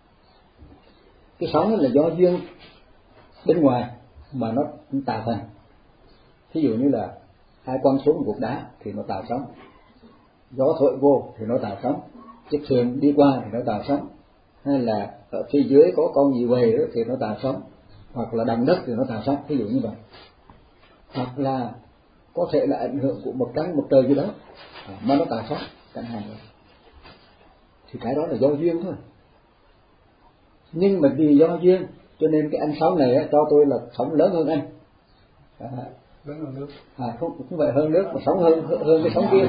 Cái sóng là do duyên bên ngoài mà nó tạo thành. Ví dụ như là ai quăng xuống một cục đá thì nó tạo sóng, gió thổi vô thì nó tạo sóng, chiếc thuyền đi qua thì nó tạo sóng, hay là ở phía dưới có con gì về đó thì nó tạo sóng, hoặc là đằng đất thì nó tạo sóng, ví dụ như vậy. Hoặc là có thể là ảnh hưởng của một trăng một trời gì đó mà nó tạo sóng chẳng hạn vậy. Thì cái đó là do duyên thôi. Nhưng mà vì do duyên cho nên cái anh sóng này cho tôi là sóng lớn hơn anh, à, lớn hơn nước. À, không, không phải hơn nước mà sóng hơn hơn cái sóng kia.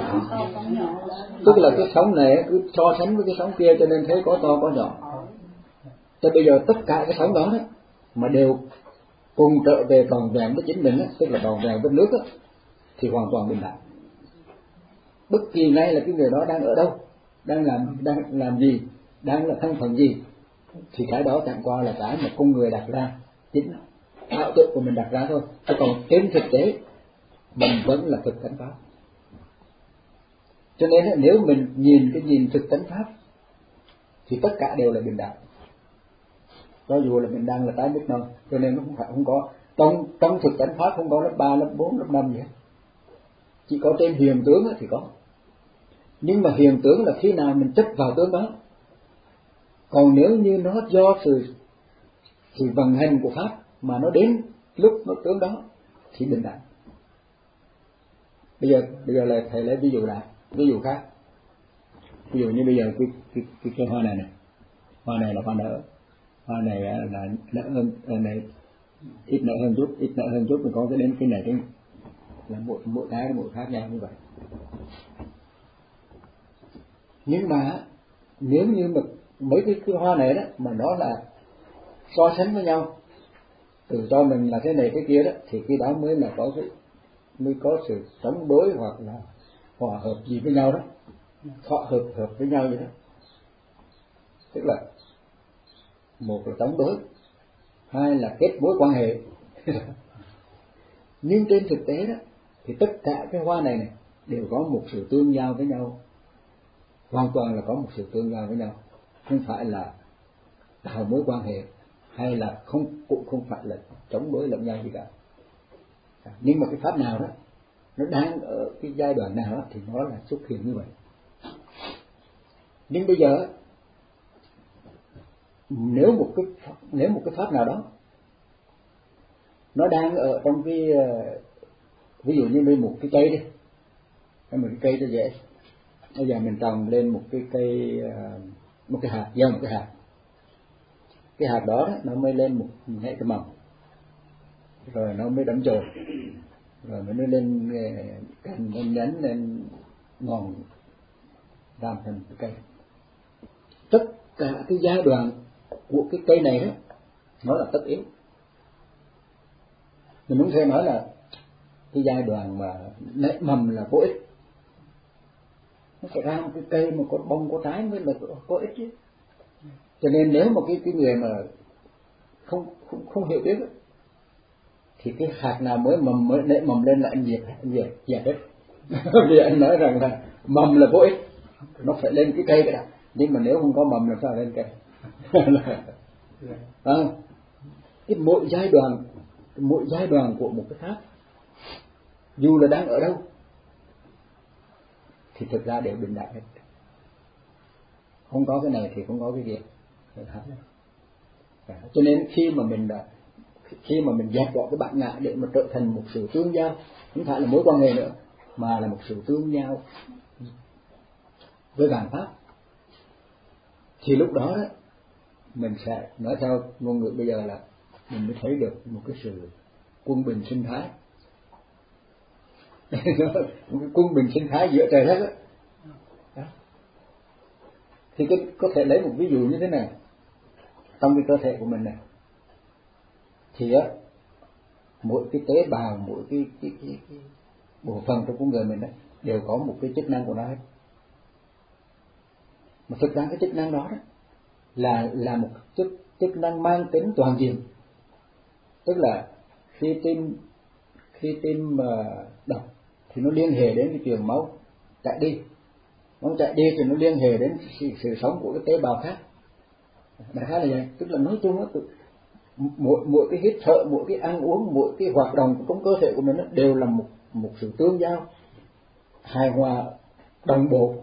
Tức là cái sóng này cứ so sánh với cái sóng kia cho nên thấy có to có nhỏ. Cho bây giờ tất cả cái sóng đó, đó mà đều cùng trở về tròn vẹn với chính mình đó, tức là tròn vẹn với nước đó, thì hoàn toàn bình đẳng. Bất kỳ ngay là cái người đó đang ở đâu, đang làm đang làm gì, đang là thân phận gì, thì cái đó chẳng qua là cái mà con người đặt ra, chính ảo tưởng của mình đặt ra thôi. Chứ còn trên thực tế mình vẫn là thực tánh pháp. Cho nên nếu mình nhìn cái nhìn thực tánh pháp thì tất cả đều là bình đẳng, cho dù là mình đang là tái biết non. Cho nên nó không phải không có trong trong thực tánh pháp không có lớp ba, lớp bốn, lớp năm gì hết. Chỉ có trên hiện tướng thì có. Nhưng mà hiện tướng là khi nào mình chấp vào tướng đó. Còn nếu như nó do sự sự vận hành của pháp mà nó đến lúc nó tướng đó thì bình đẳng. Bây giờ bây giờ là thầy lấy ví dụ lại, ví dụ khác. Ví dụ như bây giờ cái cái cái, cái hoa này này, hoa này là hoa nở, hoa này là nở hơn, này ít nở hơn chút, ít nở hơn chút, mình có cái đến cái này cái là mỗi mỗi cái mỗi khác nhau như vậy. Nhưng mà nếu như mà mấy cái, cái hoa này đó mà nó là so sánh với nhau, từ cho mình là thế này thế kia đó, thì cái đó mới là có cái mới có sự chống đối hoặc là hòa hợp gì với nhau đó, họ hợp hợp với nhau vậy đó. Tức là một là chống đối, hai là kết mối quan hệ. Nhưng trên thực tế đó thì tất cả cái hoa này này đều có một sự tương giao với nhau, hoàn toàn là có một sự tương giao với nhau, không phải là tạo mối quan hệ hay là không, cũng không phải là chống đối lẫn nhau gì cả. Nhưng mà cái pháp nào đó nó đang ở cái giai đoạn nào đó, thì nó là xuất hiện như vậy. Nhưng bây giờ nếu một cái nếu một cái pháp nào đó nó đang ở trong cái, ví dụ như một cái cây đi, một cái cây cho dễ. Bây giờ mình trồng lên một cái cây, một cái hạt, gieo một cái hạt, cái hạt đó, đó nó mới lên một nảy cái mầm, rồi nó mới đấm chồi, rồi mới nó lên cành, lên nhánh, lên ngọn, làm thành cái cây. Tất cả cái giai đoạn của cái cây này đó nó là tất yếu. Mình muốn theo nói là cái giai đoạn mà nảy mầm là có ích, nó phải ra một cái cây mà có bông có trái mới là có ích chứ. Cho nên nếu mà cái cái người mà không không không hiểu biết đó, thì cái hạt nào mới mầm mới nảy mầm lên là anh diệt anh diệt diệt hết. Vì anh nói rằng là mầm là vô ích, nó phải lên cái cây cái đã. Nhưng mà nếu không có mầm làm sao lên cây? À, cái mỗi giai đoạn mỗi giai đoạn của một cái pháp, dù là đang ở đâu thì thực ra đều bình đẳng hết, không có cái này thì không có cái kia. Cho nên khi mà mình đã khi mà mình dẹp bỏ cái bản ngã để mà trở thành một sự tương giao, không phải là mối quan hệ nữa, mà là một sự tương giao với vạn pháp, thì lúc đó đó mình sẽ nói theo ngôn ngữ bây giờ là mình mới thấy được một cái sự quân bình sinh thái. Một cái quân bình sinh thái giữa trời đất đó. Đó. Thì cái, có thể lấy một ví dụ như thế này, trong cái cơ thể của mình này, thì á mỗi cái tế bào, mỗi cái cái, cái, cái bộ phận trong con người mình đó đều có một cái chức năng của nó hết. Mà thực ra cái chức năng đó, đó là là một chức chức năng mang tính toàn diện. Tức là khi tim khi tim uh, đập thì nó liên hệ đến cái trường máu chạy đi, máu chạy đi thì nó liên hệ đến sự, sự sống của cái tế bào khác. Đại khái là vậy. Tức là nói chung á, mỗi mỗi cái hít thở, mỗi cái ăn uống, mỗi cái hoạt động trong cơ thể của mình đó, đều là một một sự tương giao hài hòa đồng bộ.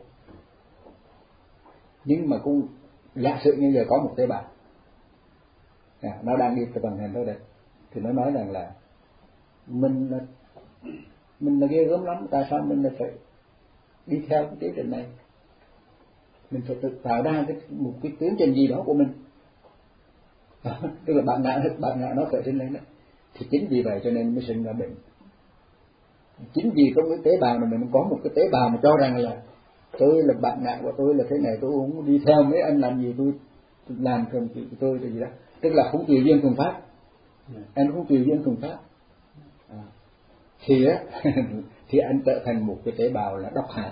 Nhưng mà cũng giả sử như giờ có một tế bào à, nó đang đi từ bằng hành thôi đây, thì nó nói rằng là mình là mình là ghê gớm lắm, tại sao mình là phải đi theo cái tiến trình này, mình phải tự tạo ra cái một cái tiến trình gì đó của mình. À, tức là bạn ngã bạn ngã nó khởi sinh lên đó. Thì chính vì vậy cho nên mới sinh ra bệnh. Chính vì trong cái tế bào này mình có một cái tế bào mà cho rằng là tôi là bạn ngã của tôi là thế này, tôi không đi theo mấy anh làm gì, tôi, tôi làm cần chuyện của tôi là gì đó. Tức là không tùy duyên cùng pháp, anh không tùy duyên cùng pháp. À, thì á thì anh trở thành một cái tế bào là độc hại.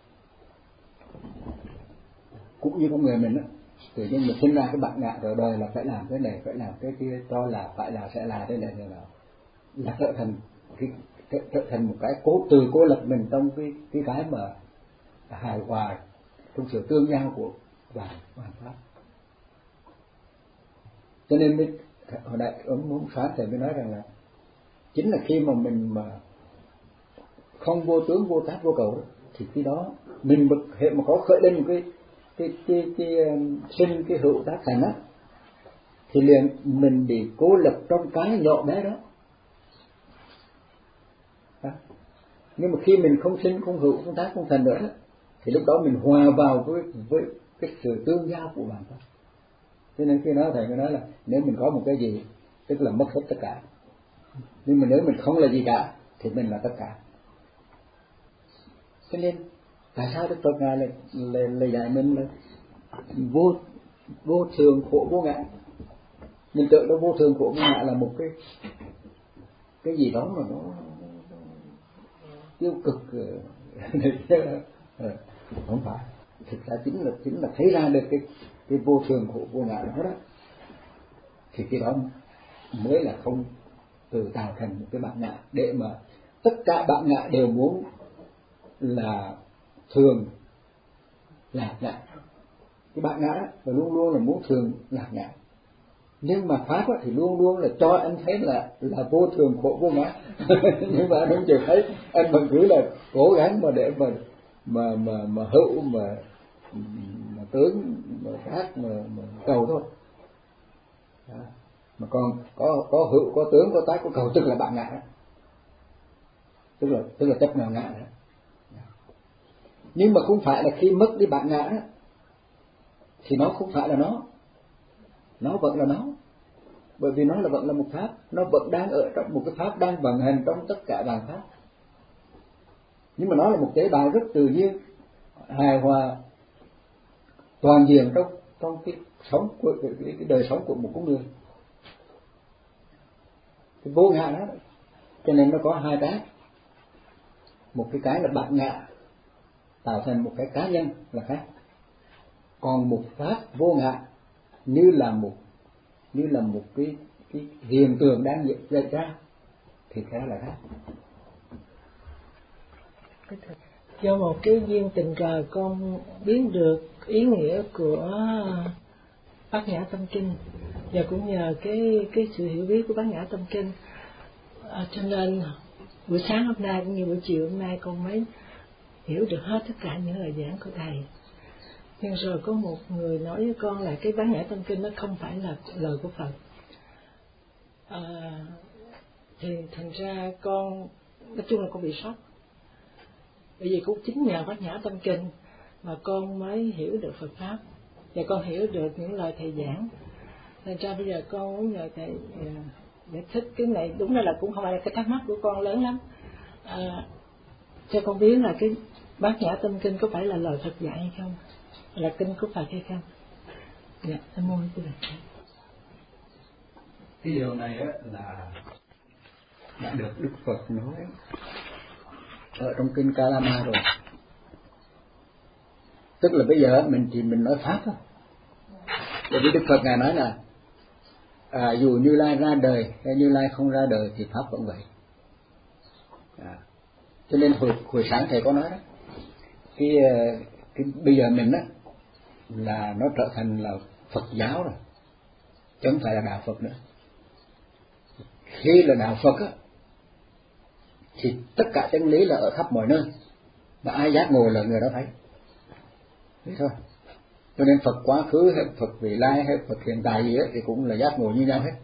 Cũng như con người mình á, tự nhiên mình sinh ra cái bạn ngã rồi đời là phải làm cái này, phải làm cái kia, cho là phải là sẽ là thế này thế nào, là trở thành cái trở, trở thành một cái cố từ cô lập mình trong cái cái cái mà hài hòa trong sự tương giao của vạn vạn pháp. Cho nên mới hồi đại ông muốn sáng thầy mới nói rằng là chính là khi mà mình mà không vô tướng vô tác vô cầu thì khi đó mình bực hệ mà có khởi lên một cái cái cái cái, cái sinh cái hữu tác thành á, thì liền mình bị cô lập trong cái nhỏ bé đó. Đó. Nhưng mà khi mình không sinh, không hữu, không tác, không thành nữa, thì lúc đó mình hòa vào với với cái sự tương giao của bản thân. Cho nên khi nói thầy mới nói là nếu mình có một cái gì tức là mất hết tất cả, nhưng mà nếu mình không là gì cả thì mình là tất cả. Cho nên tại sao Đức Phật ngài lại lại, lại dạy mình là vô vô thường khổ vô ngã? Mình tưởng đó vô thường khổ vô ngã là một cái cái gì đó mà nó, nó, nó tiêu cực. Không phải, thực ra chính là chính là thấy ra được cái cái vô thường khổ vô ngã đó đó, thì cái đó mới là không tự tạo thành một cái bản ngã, để mà tất cả bản ngã đều muốn là thường lạc ngã. Cái bản ngã là luôn luôn là muốn thường lạc ngã, nhưng mà pháp thì luôn luôn là cho anh thấy là là vô thường khổ vô ngã. Nhưng mà anh không chịu thấy, anh vẫn cứ là cố gắng mà để mà mà mà mà hữu mà mà tướng mà khác mà, mà cầu thôi. Đó. Mà còn có có hữu, có tướng, có tác, có cầu, tức là bản ngã đó. tức là tức là chấp ngã ngã đó. Nhưng mà không phải là khi mất đi bản ngã đó, thì nó không phải là nó, nó vẫn là nó, bởi vì nó là vẫn là một pháp, nó vẫn đang ở trong một cái pháp đang vận hành trong tất cả vạn pháp. Nhưng mà nó là một tế bào rất tự nhiên, hài hòa, toàn diện trong trong cái sống của cái, cái đời sống của một con người. Cái vô ngã đó, cho nên nó có hai cái, một cái cái là bản ngã tạo thành một cái cá nhân là khác, còn một pháp vô ngã như là một như là một cái cái hiện tượng đang diễn ra thì cái là khác. Do một cái duyên tình cờ con biết được ý nghĩa của Bát Nhã Tâm Kinh, và cũng nhờ cái cái sự hiểu biết của Bát Nhã Tâm Kinh, à, cho nên buổi sáng hôm nay cũng như buổi chiều hôm nay con mới hiểu được hết tất cả những lời giảng của thầy. Nhưng rồi có một người nói với con là cái Bát Nhã Tâm Kinh nó không phải là lời của Phật, à, thì thành ra con nói chung là con bị sốc. Bởi vì cũng chính nhờ Bát Nhã Tâm Kinh mà con mới hiểu được Phật pháp, và con hiểu được những lời thầy giảng. Thành ra bây giờ con muốn nhờ thầy uh, giải thích cái này. Đúng ra là cũng không phải là cái thắc mắc của con lớn lắm, à, cho con biết là cái Bát Nhã Tâm Kinh có phải là lời Phật dạy hay không, là kinh của Phật hay không. Dạ, em mong quý vị. Cái điều này á là đã được Đức Phật nói ở trong kinh Kalama rồi. Tức là bây giờ mình chỉ mình nói pháp thôi. Bởi vì Đức Phật ngài nói là à, dù Như Lai ra đời hay Như Lai không ra đời thì pháp vẫn vậy. À, cho nên hồi, hồi sáng thầy có nói đó, cái, cái bây giờ mình á là nó trở thành là Phật giáo rồi, chứ không phải là đạo Phật nữa. Khi là đạo Phật á thì tất cả chân lý là ở khắp mọi nơi, và ai giác ngộ là người đó thấy. Thế thôi. Cho nên Phật quá khứ hay Phật vị lai hay Phật hiện tại gì ấy, thì cũng là giác ngộ như nhau hết.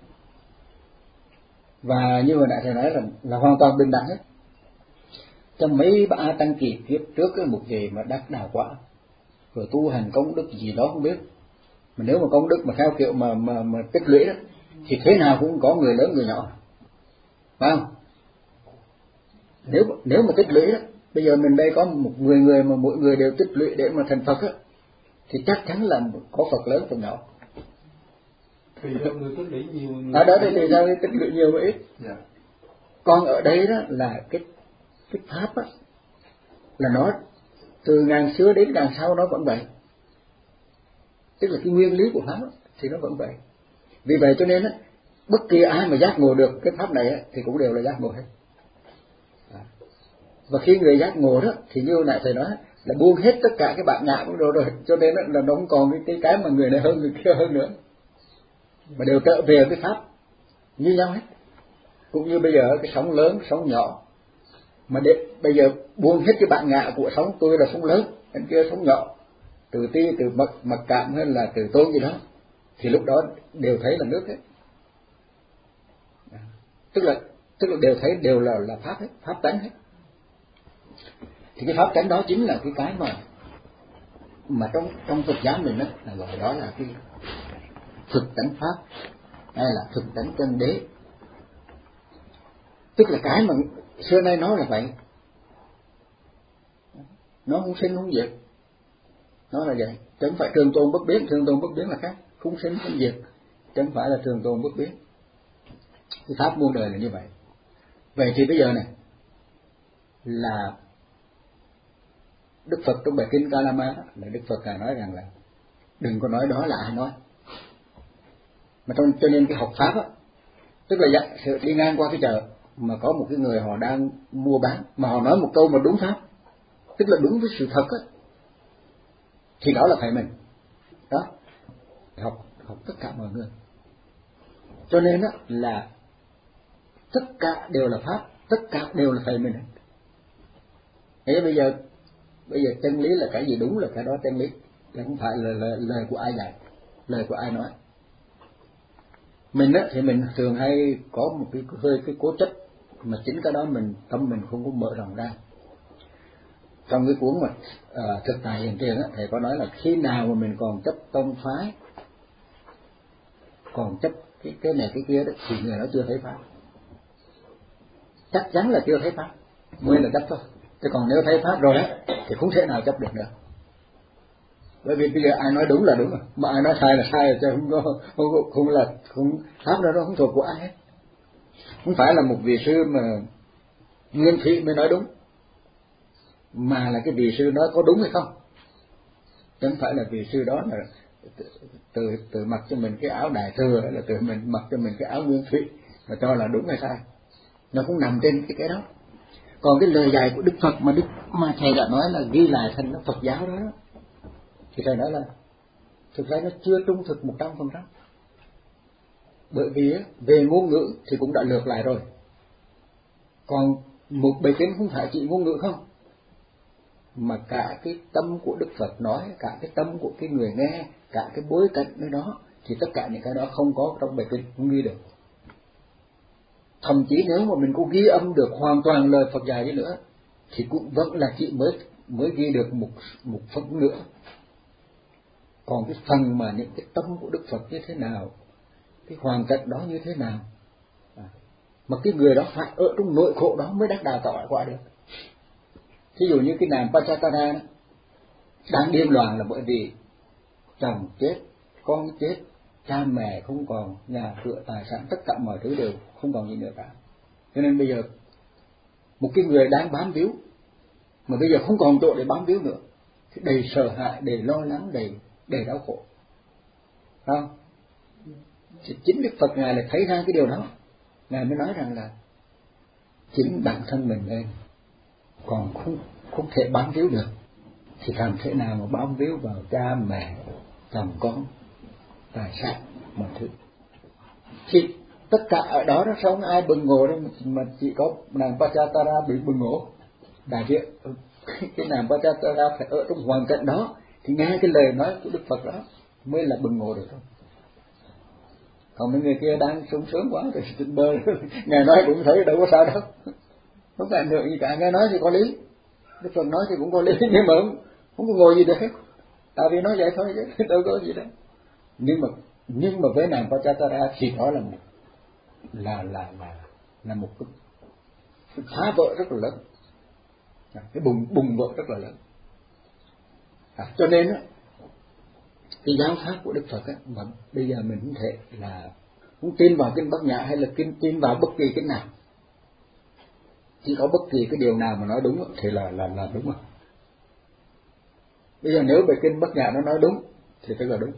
Và như hồi nãy thầy nói là, là hoàn toàn bình đẳng hết. Trong mấy ba tăng kỳ kiếp trước ấy, một gì mà đắc đạo quả, rồi tu hành công đức gì đó không biết. Mà nếu mà công đức mà theo kiểu mà mà, mà tích lũy đó, thì thế nào cũng có người lớn người nhỏ, phải không? Nếu nếu mà tích lũy đó, bây giờ mình đây có một mười người mà mỗi người đều tích lũy để mà thành Phật á, thì chắc chắn là có Phật lớn Phật nhỏ. Thì theo người tích lũy nhiều người ở đó thì tùy theo tích lũy nhiều và ít. Dạ. Còn ở đây đó là cái cái pháp á, là nó từ ngàn xưa đến ngàn sau nó vẫn vậy. Tức là cái nguyên lý của pháp á, thì nó vẫn vậy. Vì vậy cho nên á, bất kỳ ai mà giác ngộ được cái pháp này á, thì cũng đều là giác ngộ hết. Và khi người giác ngộ đó thì như hồi nãy thầy nói là buông hết tất cả cái bản ngã cũng rồi rồi, cho nên là nó không còn cái, cái cái mà người này hơn người kia hơn nữa, mà đều trở về cái pháp như nhau hết. Cũng như bây giờ cái sóng lớn sóng nhỏ, mà để bây giờ buông hết cái bản ngã của sóng tôi là sóng lớn, anh kia sóng nhỏ, từ ti từ mặc mặc cảm hay là từ tôn gì đó, thì lúc đó đều thấy là nước hết. Tức là tức là đều thấy đều là là pháp hết, pháp tánh hết. Thì cái pháp tánh đó chính là cái cái mà mà trong trong Phật giáo mình đó là gọi đó là cái thực tánh pháp hay là thực tánh chân đế. Tức là cái mà xưa nay nói là vậy, nó không sinh không diệt, nó là vậy. Chẳng phải trường tồn bất biến, trường tồn bất biến là khác, không sinh không diệt, chẳng phải là trường tồn bất biến. Cái pháp muôn đời là như vậy. Vậy thì bây giờ này là Đức Phật trong bài kinh Kalama là Đức Phật là nói rằng là đừng có nói đó là ai nói. Mà trong cho nên cái học pháp á, tức là dạ, sự đi ngang qua cái chợ mà có một cái người họ đang mua bán mà họ nói một câu mà đúng pháp, tức là đúng với sự thật á, thì đó là thầy mình. Đó, học học tất cả mọi người. Cho nên á là tất cả đều là pháp, tất cả đều là thầy mình. Thế bây giờ bây giờ chân lý là cái gì đúng là cái đó chân lý, chứ không phải là lời, lời của ai dạy, lời của ai nói. Mình á thì mình thường hay có một cái hơi cái cố chấp, mà chính cái đó mình tâm mình không có mở rộng ra. Trong cái cuốn mà à, thực tại hiện tiền á, thầy có nói là khi nào mà mình còn chấp tông phái, còn chấp cái cái này cái kia đó, thì người đó chưa thấy pháp. Chắc chắn là chưa thấy pháp mới là chấp thôi. Chứ còn nếu thấy pháp rồi á thì không thể nào chấp được nữa. Bởi vì bây giờ ai nói đúng là đúng rồi, mà ai nói sai là sai rồi, chứ không có không, không, không là không, pháp đó nó không thuộc của ai hết. Không phải là một vị sư mà nguyên thủy mới nói đúng, mà là cái vị sư nói có đúng hay không. Chứ không phải là vị sư đó là từ từ, từ mặc cho mình cái áo đại thừa, hay là từ mình mặc cho mình cái áo nguyên thủy mà cho là đúng hay sai. Nó cũng nằm trên cái cái đó. Còn cái lời dạy của Đức Phật mà Đức mà thầy đã nói là ghi lại thành nó Phật giáo đó, thì thầy nói là thực ra nó chưa trung thực một trăm phần trăm. Bởi vì về ngôn ngữ thì cũng đã lược lại rồi. Còn một bài kinh không phải chỉ ngôn ngữ không, mà cả cái tâm của Đức Phật nói, cả cái tâm của cái người nghe, cả cái bối cảnh nơi đó, thì tất cả những cái đó không có trong bài kinh, không ghi được. Thậm chí nếu mà mình có ghi âm được hoàn toàn lời Phật dạy đi nữa, thì cũng vẫn là chỉ mới mới ghi được một một phần nữa. Còn cái phần mà những cái tâm của Đức Phật như thế nào, cái hoàn cảnh đó như thế nào, à, mà cái người đó phải ở trong nội khổ đó mới đắc đạo tạo quả được. Thí dụ như cái nàng Pachatara đó, đang điên loạn là bởi vì chồng chết, con chết, cha mẹ không còn, nhà cửa tài sản tất cả mọi thứ đều không còn gì nữa cả. Cho nên bây giờ một cái người đang bám víu mà bây giờ không còn chỗ để bám víu nữa, thì đầy sợ hãi, đầy lo lắng, đầy đầy đau khổ, không? Thì chính Đức Phật ngài là thấy ra cái điều đó, ngài mới nói rằng là chính bản thân mình lên còn không không thể bám víu được, thì làm thế nào mà bám víu vào cha mẹ, chồng con, tài sản mọi thứ. Thì tất cả ở đó nó không ai bừng ngộ đâu, mà chỉ có nàng Pachatara bị bừng ngộ. Đại diện cái nàng Pachatara phải ở trong hoàn cảnh đó thì nghe cái lời nói của Đức Phật đó mới là bừng ngộ được thôi. Còn mấy người kia đang sung sướng quá rồi tỉnh bơ, ngài nói cũng thấy đâu có sao đâu, không có ảnh hưởng gì cả. Nghe nói thì có lý, Đức Phật nói thì cũng có lý, nhưng mà không, không có ngồi gì được hết, tại vì nói vậy thôi chứ đâu có gì đâu. Nhưng mà nhưng mà với nàng Pachatara thì đó là một là là là là một cái phá vỡ rất là lớn, cái bùng bùng vỡ rất là lớn. À, cho nên á, cái giáo pháp của Đức Phật á, mà bây giờ mình không thể là không tin vào kinh Bát Nhã hay là tin tin vào bất kỳ cái nào, chỉ có bất kỳ cái điều nào mà nói đúng thì là là là đúng rồi. Bây giờ nếu bài kinh Bát Nhã nó nói đúng thì tức là đúng,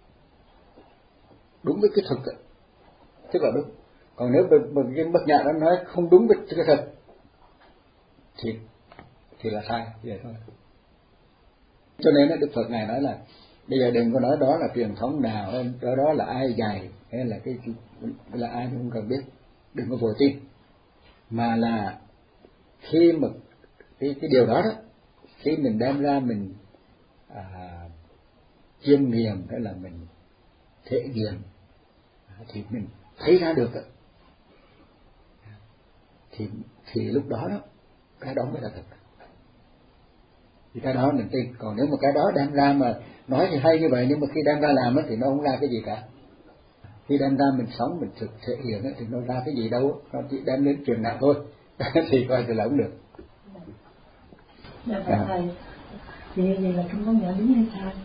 đúng với cái thực ấy, tức là đúng. Còn nếu bài kinh Bát Nhã nó nói không đúng với cái thực thì thì là sai, vậy thôi. Cho nên Đức Phật ngài nói là bây giờ đừng có nói đó là truyền thống nào, đó đó là ai dạy hay là cái là ai cũng không cần biết, đừng có vội tin, mà là khi mà cái cái điều đó đó, khi mình đem ra mình à, chiêm nghiệm hay là mình thể nghiệm thì mình thấy ra được đó, thì thì lúc đó đó cái đó mới là thật. thì cái đó mình tin. Còn nếu mà cái đó đem ra mà nói thì hay như vậy, nhưng mà khi đem ra làm thì nó không ra cái gì cả. Khi đem ra mình sống, mình thực thể hiện thì nó ra cái gì đâu, nó chỉ đem đến truyền đạt thôi. Thì coi thì là không được. Dạ phải thầy, thì như vậy là kinh Bát Nhã đúng hay sai?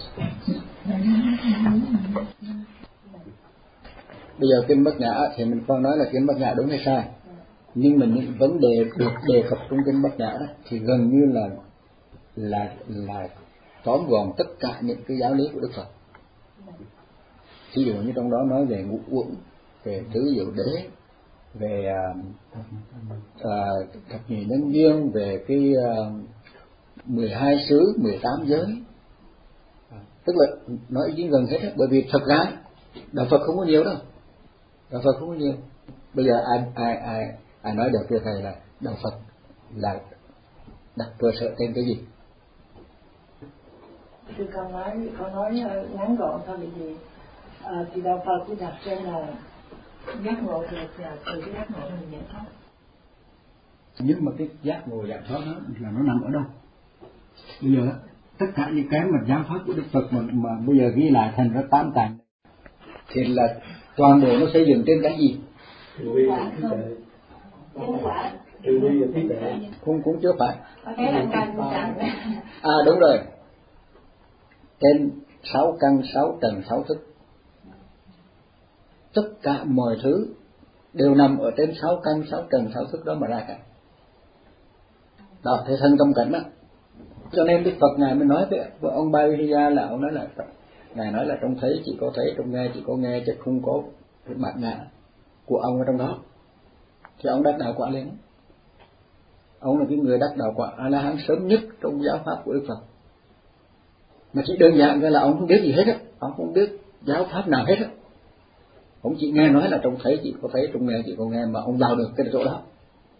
Bây giờ kinh Bát Nhã thì mình không nói là kinh Bát Nhã đúng hay sai, nhưng mà những vấn đề được đề cập trong kinh Bát Nhã đó thì gần như là là là tóm gọn tất cả những cái giáo lý của Đức Phật. Ví dụ như trong đó nói về ngũ uẩn, về tứ diệu đế, về uh, thập nhị nhân duyên, về cái uh, mười hai xứ, mười tám giới, tức là nói ý gần hết á. Bởi vì thật ra đạo Phật không có nhiều đâu, đạo Phật không có nhiều. Bây giờ ai ai ai ai nói được với thầy là đạo Phật là đặt cơ sở trên cái gì? Thì con nói con nói ngắn gọn thôi, vì gì à, thì đạo Phật cũng đặt trên là giác ngộ được, và từ cái giác ngộ mình giải thoát. Nhưng mà cái giác ngộ giải thoát đó là nó nằm ở đâu? Bây giờ tất cả những cái mà giáo pháp của Đức Phật mà, mà bây giờ ghi lại thành ra tám tạng thì là toàn bộ nó xây dựng trên cái gì? Cũng cũng chưa phải. À đúng rồi. Trên sáu căn, sáu trần, sáu thức. Tất cả mọi thứ đều nằm ở trên sáu căn, sáu trần, sáu thức đó mà ra cả. Đó, thế thân tâm cảnh đó. Cho nên Đức Phật Ngài mới nói với, với ông Bhavija là ông nói là Ngài nói là trong thấy chỉ có thấy, trong nghe chỉ có nghe, chứ không có cái bát nhã của ông ở trong đó. Thì ông đắc đạo quả liền. Ông là cái người đắc đạo quả A La Hán sớm nhất trong giáo pháp của Đức Phật. Mà chỉ đơn giản là ông không biết gì hết á, ông không biết giáo pháp nào hết á. Ông chỉ nghe nói là trong thấy chỉ có thấy, trong nghe chỉ có nghe, mà ông vào được cái chỗ đó.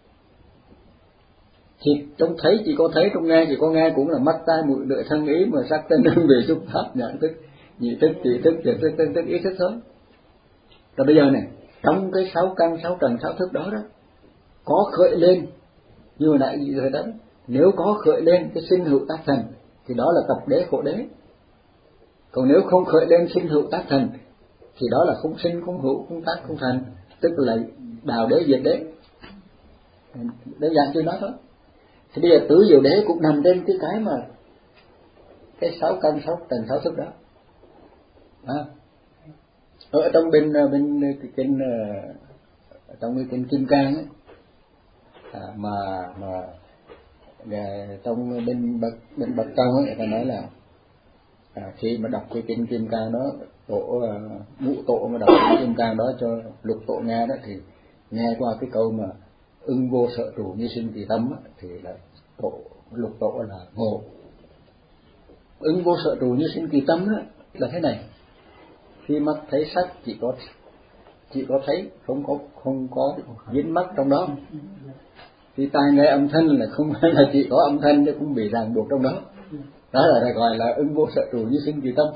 Thì trong thấy chỉ có thấy, trong nghe chỉ có nghe cũng là mắt tai mũi lưỡi thân ý, mà sắc tên hương vị xúc pháp nhận thức, nhị thức, trị thức, thiệt thức, tinh thức, ý thức thôi. Rồi bây giờ này, trong cái sáu căn, sáu trần, sáu thức đó đó, có khởi lên, như hồi nãy gì rồi đó, nếu có khởi lên cái sinh hữu tác thành thì đó là tập đế khổ đế. Còn nếu không khởi lên sinh hữu tác thành thì đó là không sinh, không hữu, không tác, không thành, tức là đào đế diệt đế. Đơn giản chưa nói thôi. Thì bây giờ tứ diệu đế cũng nằm trên cái cái mà cái sáu căn, sáu trần, sáu thức đó. À, ở trong bên bên cái kinh trong cái kinh Kim Cang ấy, à, mà mà trong bên bậc bên bậc trong ấy người ta nói là à, khi mà đọc cái kinh Kim Cang đó, tổ ngũ tổ mà đọc cái Kim Cang đó cho lục tổ nghe đó, thì nghe qua cái câu mà ưng vô sợ trụ như sinh kỳ tâm á, thì là tổ lục tổ là ngộ. Ưng vô sợ trụ như sinh kỳ tâm á, là thế này: khi mắt thấy sắc chỉ có chỉ có thấy, không có không có dính mắt trong đó. Khi tai nghe âm thanh là không phải là chỉ có âm thanh chứ cũng bị ràng buộc trong đó. Đó là gọi là ưng vô sợ trụ như sinh kỳ tâm.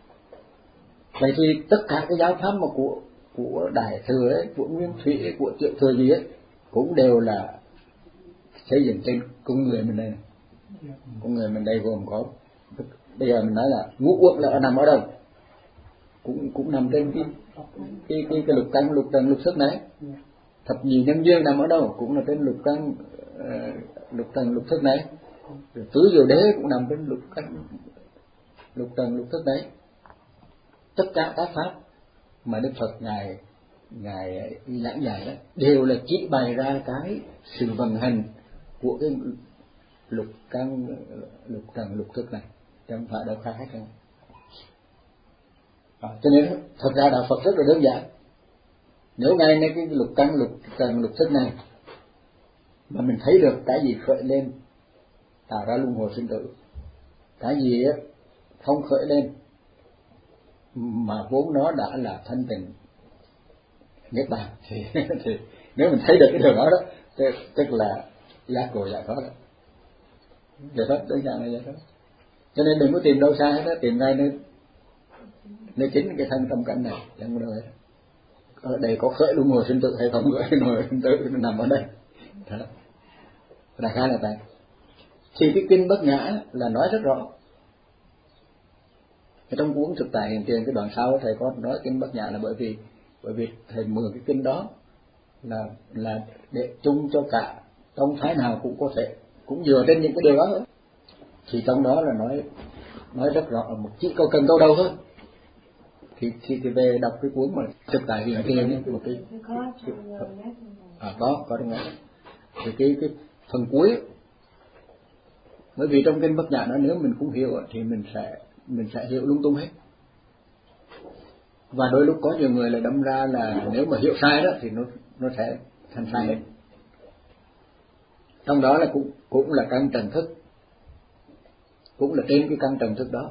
Vậy thì tất cả cái giáo pháp mà của của Đại Thừa ấy, của Nguyên Thủy ấy, của Tiểu Thừa gì ấy, cũng đều là xây dựng trên con người mình đây này. Con người mình đây gồm có, bây giờ mình nói là ngũ uẩn là nằm ở đâu? Cũng cũng nằm trên cái cái cái, cái lục căn, lục trần, lục thức này. Thập nhị nhân duyên nằm ở đâu? Cũng là trên lục căn, uh, lục trần, lục thức này. Rồi tứ diệu đế cũng nằm trên lục căn, lục trần, lục thức đấy. Tất cả các pháp mà Đức Phật ngài ngài giảng dạy đó đều là chỉ bày ra cái sự vận hành của cái lục căn, lục trần, lục thức này, chứ không phải đâu khác hết đâu. À, cho nên thật ra đạo Phật rất là đơn giản. Nếu ngayในcái lục căn, lục trần, lục thức này mà mình thấy được cái gì khởi lên tạo ra luân hồi sinh tử, cái gì á không khởi lên mà vốn nó đã là thanh tịnh niết bàn, thì, thì nếu mình thấy được cái điều đó đó, tức, tức là giác ngộ giải thoát đó. Giải thoát đơn giản là giải thoát. Cho nên đừng có tìm đâu xa hết đó, tìm ngay nơi nơi chính cái thân tâm cảnh này, chẳng có đâu hết. Ở đây có khởi luân hồi sinh tử hay không khởi luân hồi sinh tử, nó nằm ở đây. Đó. Đại khái là vậy. Thì cái kinh Bát Nhã là nói rất rõ. Trong cuốn Thực Tại Hiện Tiền cái đoạn sau thầy có nói kinh Bát Nhã là bởi vì bởi vì thầy mượn cái kinh đó là là để chung cho cả tông phái nào cũng có thể, cũng dựa trên những cái điều đó. Thì trong đó là nói nói rất rõ, một chỉ câu cần câu đầu thôi. Thì thì, thì về đọc cái cuốn mà Thực Tại Hiện Tiền ấy, một cái, cái, cái à, có có trong đó. Thì cái cái phần cuối, bởi vì trong kinh Bát Nhã đó nếu mình không hiểu thì mình sẽ mình sẽ hiểu lung tung hết. Và đôi lúc có nhiều người là đâm ra là nếu mà hiểu sai đó thì nó nó sẽ thành sai hết. Trong đó là cũng cũng là căn trần thức, cũng là trên cái căn trần thức đó.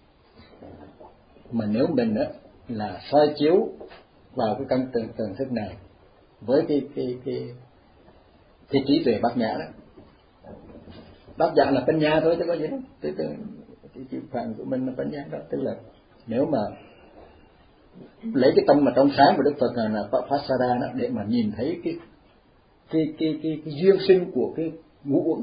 Mà nếu mình đó là soi chiếu vào cái căn trần trần thức này với cái cái cái cái trí tuệ Bát Nhã đó, Bát Nhã là bát nhã thôi chứ có gì đâu. Tức là cái chữ phạn của mình là bát nhã đó, tức là nếu mà lấy cái tâm mà trong sáng của Đức Phật là, là Vipassana đó để mà nhìn thấy cái cái cái cái, cái duyên sinh của cái ngũ uẩn.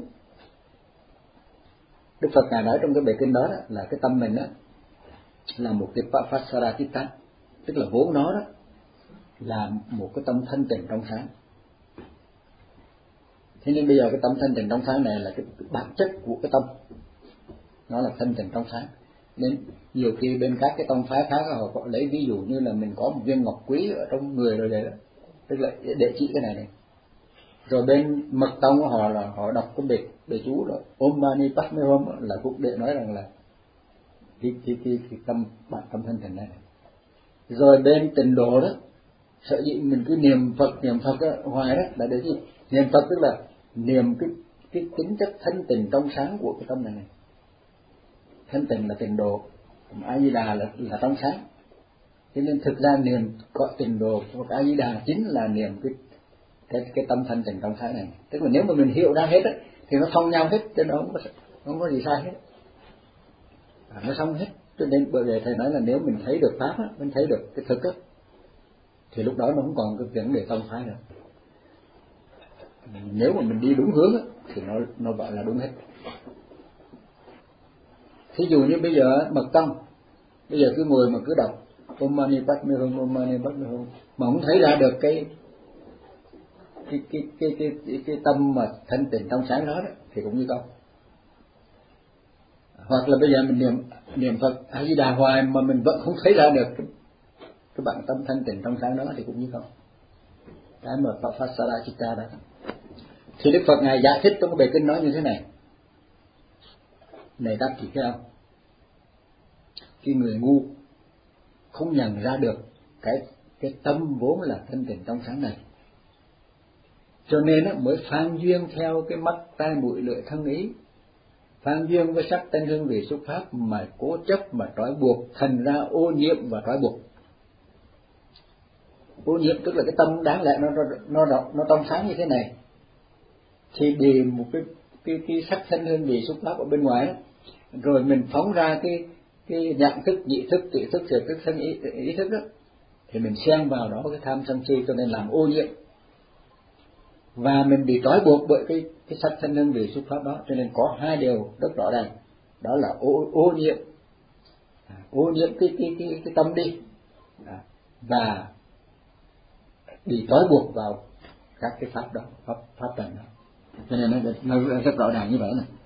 Đức Phật ngài nói trong cái bài kinh đó, đó là cái tâm mình đó là một cái Vipassana Chitta, tức là vốn nó đó là một cái tâm thanh tịnh trong sáng. Thế nên bây giờ cái tâm thanh tịnh trong sáng này là cái bản chất của cái tâm, nó là thanh tịnh trong sáng. Nên nhiều khi bên các cái tông phái khác họ có lấy ví dụ như là mình có một viên ngọc quý ở trong người rồi đấy đó, tức là để chỉ cái này này. Rồi bên mật tông của họ là họ đọc cái bài bài chú đó Om Mani Padme Hum là cũng để nói rằng là cái cái cái, cái tâm bản tâm thanh tịnh này, này. Rồi bên Tịnh Độ đó, sở dĩ mình cứ niệm Phật niệm Phật đó, hoài đó là để gì? Niệm Phật tức là niệm cái cái tính chất thanh tịnh trong sáng của cái tâm này này. Thanh tịnh là Tịnh Độ, A Di Đà là là trong sáng. Cho nên thực ra niệm gọi Tịnh Độ hoặc A Di Đà chính là niệm cái cái cái tâm thanh tịnh trong sáng này. Tức là nếu mà mình hiểu ra hết á thì nó thông nhau hết, cho nó không có không có gì sai hết. À, nó xong hết. Cho nên bởi vì thầy nói là nếu mình thấy được pháp á, mình thấy được cái thực á, thì lúc đó nó không còn cái vấn đề tông phái nữa. Nếu mà mình đi đúng hướng á, thì nó nó gọi là đúng hết. Thí dụ như bây giờ mật tông, bây giờ cứ ngồi mà cứ đọc Om Mani Padme Hum, Om Mani Padme Hum mà không thấy ra được cái cái cái cái cái cái, cái tâm mà thanh tịnh trong sáng đó, đó thì cũng như không. Hoặc là bây giờ mình niệm niệm Phật A Di Đà hoài mà mình vẫn không thấy ra được cái, cái bản tâm thanh tịnh trong sáng đó thì cũng như không. Cái mà Vipassana Chitta đó. Thì Đức Phật ngài giải thích trong cái bài kinh nói như thế này: này các chị thấy không? Khi người ngu không nhận ra được cái cái tâm vốn là thanh tịnh trong sáng này, cho nên nó mới phan duyên theo cái mắt tai mũi lưỡi thân ý, phan duyên với sắc thanh hương vị xúc pháp mà cố chấp mà trói buộc, thành ra ô nhiễm và trói buộc. Ô nhiễm tức là cái tâm đáng lẽ nó nó nó nó trong sáng như thế này, thì bị một cái cái cái sắc thanh hương vị xúc pháp ở bên ngoài đó, rồi mình phóng ra cái cái nhận thức, nhị thức, tị thức, thiệt thức, thân ý, ý thức đó, thì mình xen vào đó cái tham sân si, cho nên làm ô nhiễm, và mình bị trói buộc bởi cái cái sắc thanh hương vị xúc pháp đó. Cho nên có hai điều rất rõ ràng, đó là ô ô nhiễm, à, ô nhiễm cái cái cái cái tâm đi, à, và bị trói buộc vào các cái pháp đó, pháp pháp trần đó. Cho nên nó, nó rất rõ ràng như vậy này.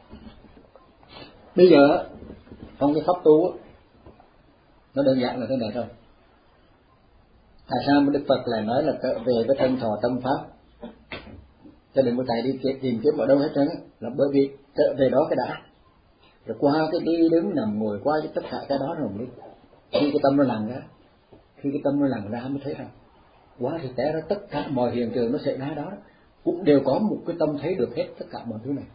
Bây giờ trong cái pháp tu nó đơn giản là thế này thôi. Tại sao mà Đức Phật lại nói là về với thân thọ tâm pháp, cho đừng có chạy đi tìm kiếm ở đâu hết trơn á, là bởi vì trở về đó cái đã, rồi qua cái đi đứng nằm ngồi qua cái tất cả cái đó rồi mới khi cái tâm nó lặng ra, khi cái tâm nó lặng ra mới thấy rằng quá thì té ra tất cả mọi hiện tượng nó xảy ra đó cũng đều có một cái tâm thấy được hết tất cả mọi thứ này.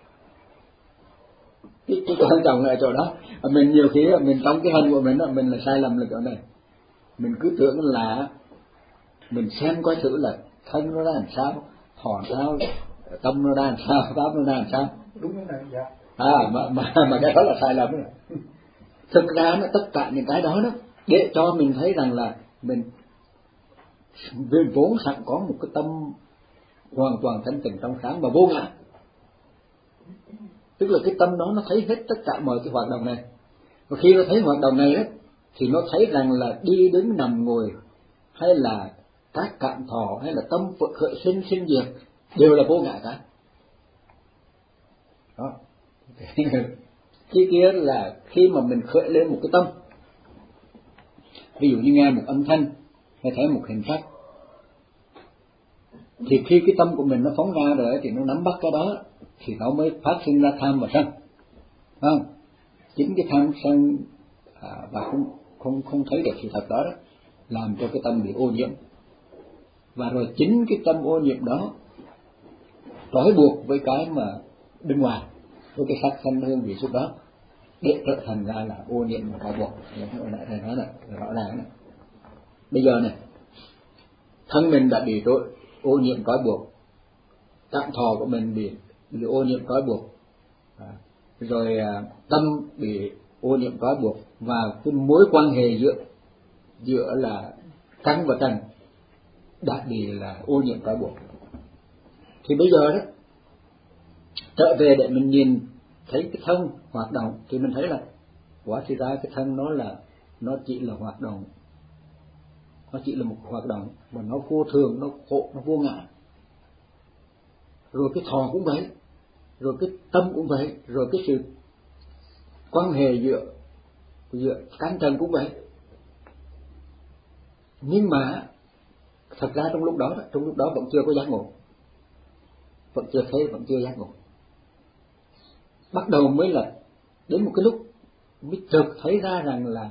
Cái, cái quan trọng là ở chỗ đó, mình nhiều khi mình trong cái hành của mình mình là sai lầm là chỗ này, mình cứ tưởng là mình xem coi thử là thân nó ra làm sao, thọ sao, tâm nó ra làm sao, pháp nó ra làm sao. Đúng cái này, dạ. À mà mà mà cái đó là sai lầm rồi. Thực ra nó tất cả những cái đó đó để cho mình thấy rằng là mình vì vốn sẵn có một cái tâm hoàn toàn thanh tịnh trong sáng và vô ngã. tức là cái tâm đó nó thấy hết tất cả mọi cái hoạt động này, và khi nó thấy hoạt động này ấy, thì nó thấy rằng là đi đứng nằm ngồi hay là các cảm thọ hay là tâm khởi sinh sinh diệt đều là vô ngã cả. Đó. Cái kia là khi mà mình khởi lên một cái tâm, ví dụ như nghe một âm thanh hay thấy một hình sắc, thì khi cái tâm của mình nó phóng ra rồi thì nó nắm bắt cái đó thì nó mới phát sinh ra tham và sân, không? Chính cái tham sân à, và không không không thấy được sự thật đó, đó làm cho cái tâm bị ô nhiễm, và rồi chính cái tâm ô nhiễm đó trói buộc với cái mà bên ngoài, với cái sắc thanh hương vị xúc đó, để trở thành ra là ô nhiễm và trói buộc. Hồi nãy thầy nói là rõ ràng này. Bây giờ này, thân mình đã bị tội ô nhiễm trói buộc, cảm thọ của mình bị, bị ô nhiễm trói buộc, à, rồi à, tâm bị ô nhiễm trói buộc, và cái mối quan hệ giữa giữa là căn và trần đã bị là ô nhiễm trói buộc. Thì bây giờ đó trở về để mình nhìn thấy cái thân hoạt động, thì mình thấy là quả thì ra cái thân nó là nó chỉ là hoạt động, nó chỉ là một hoạt động mà nó vô thường, nó khổ, nó vô ngã. Rồi cái thọ cũng vậy, rồi cái tâm cũng vậy, rồi cái sự quan hệ giữa giữa căn trần cũng vậy. Nhưng mà thật ra trong lúc đó, trong lúc đó vẫn chưa có giác ngộ, vẫn chưa thấy, vẫn chưa giác ngộ. Bắt đầu mới là đến một cái lúc mới thực thấy ra rằng là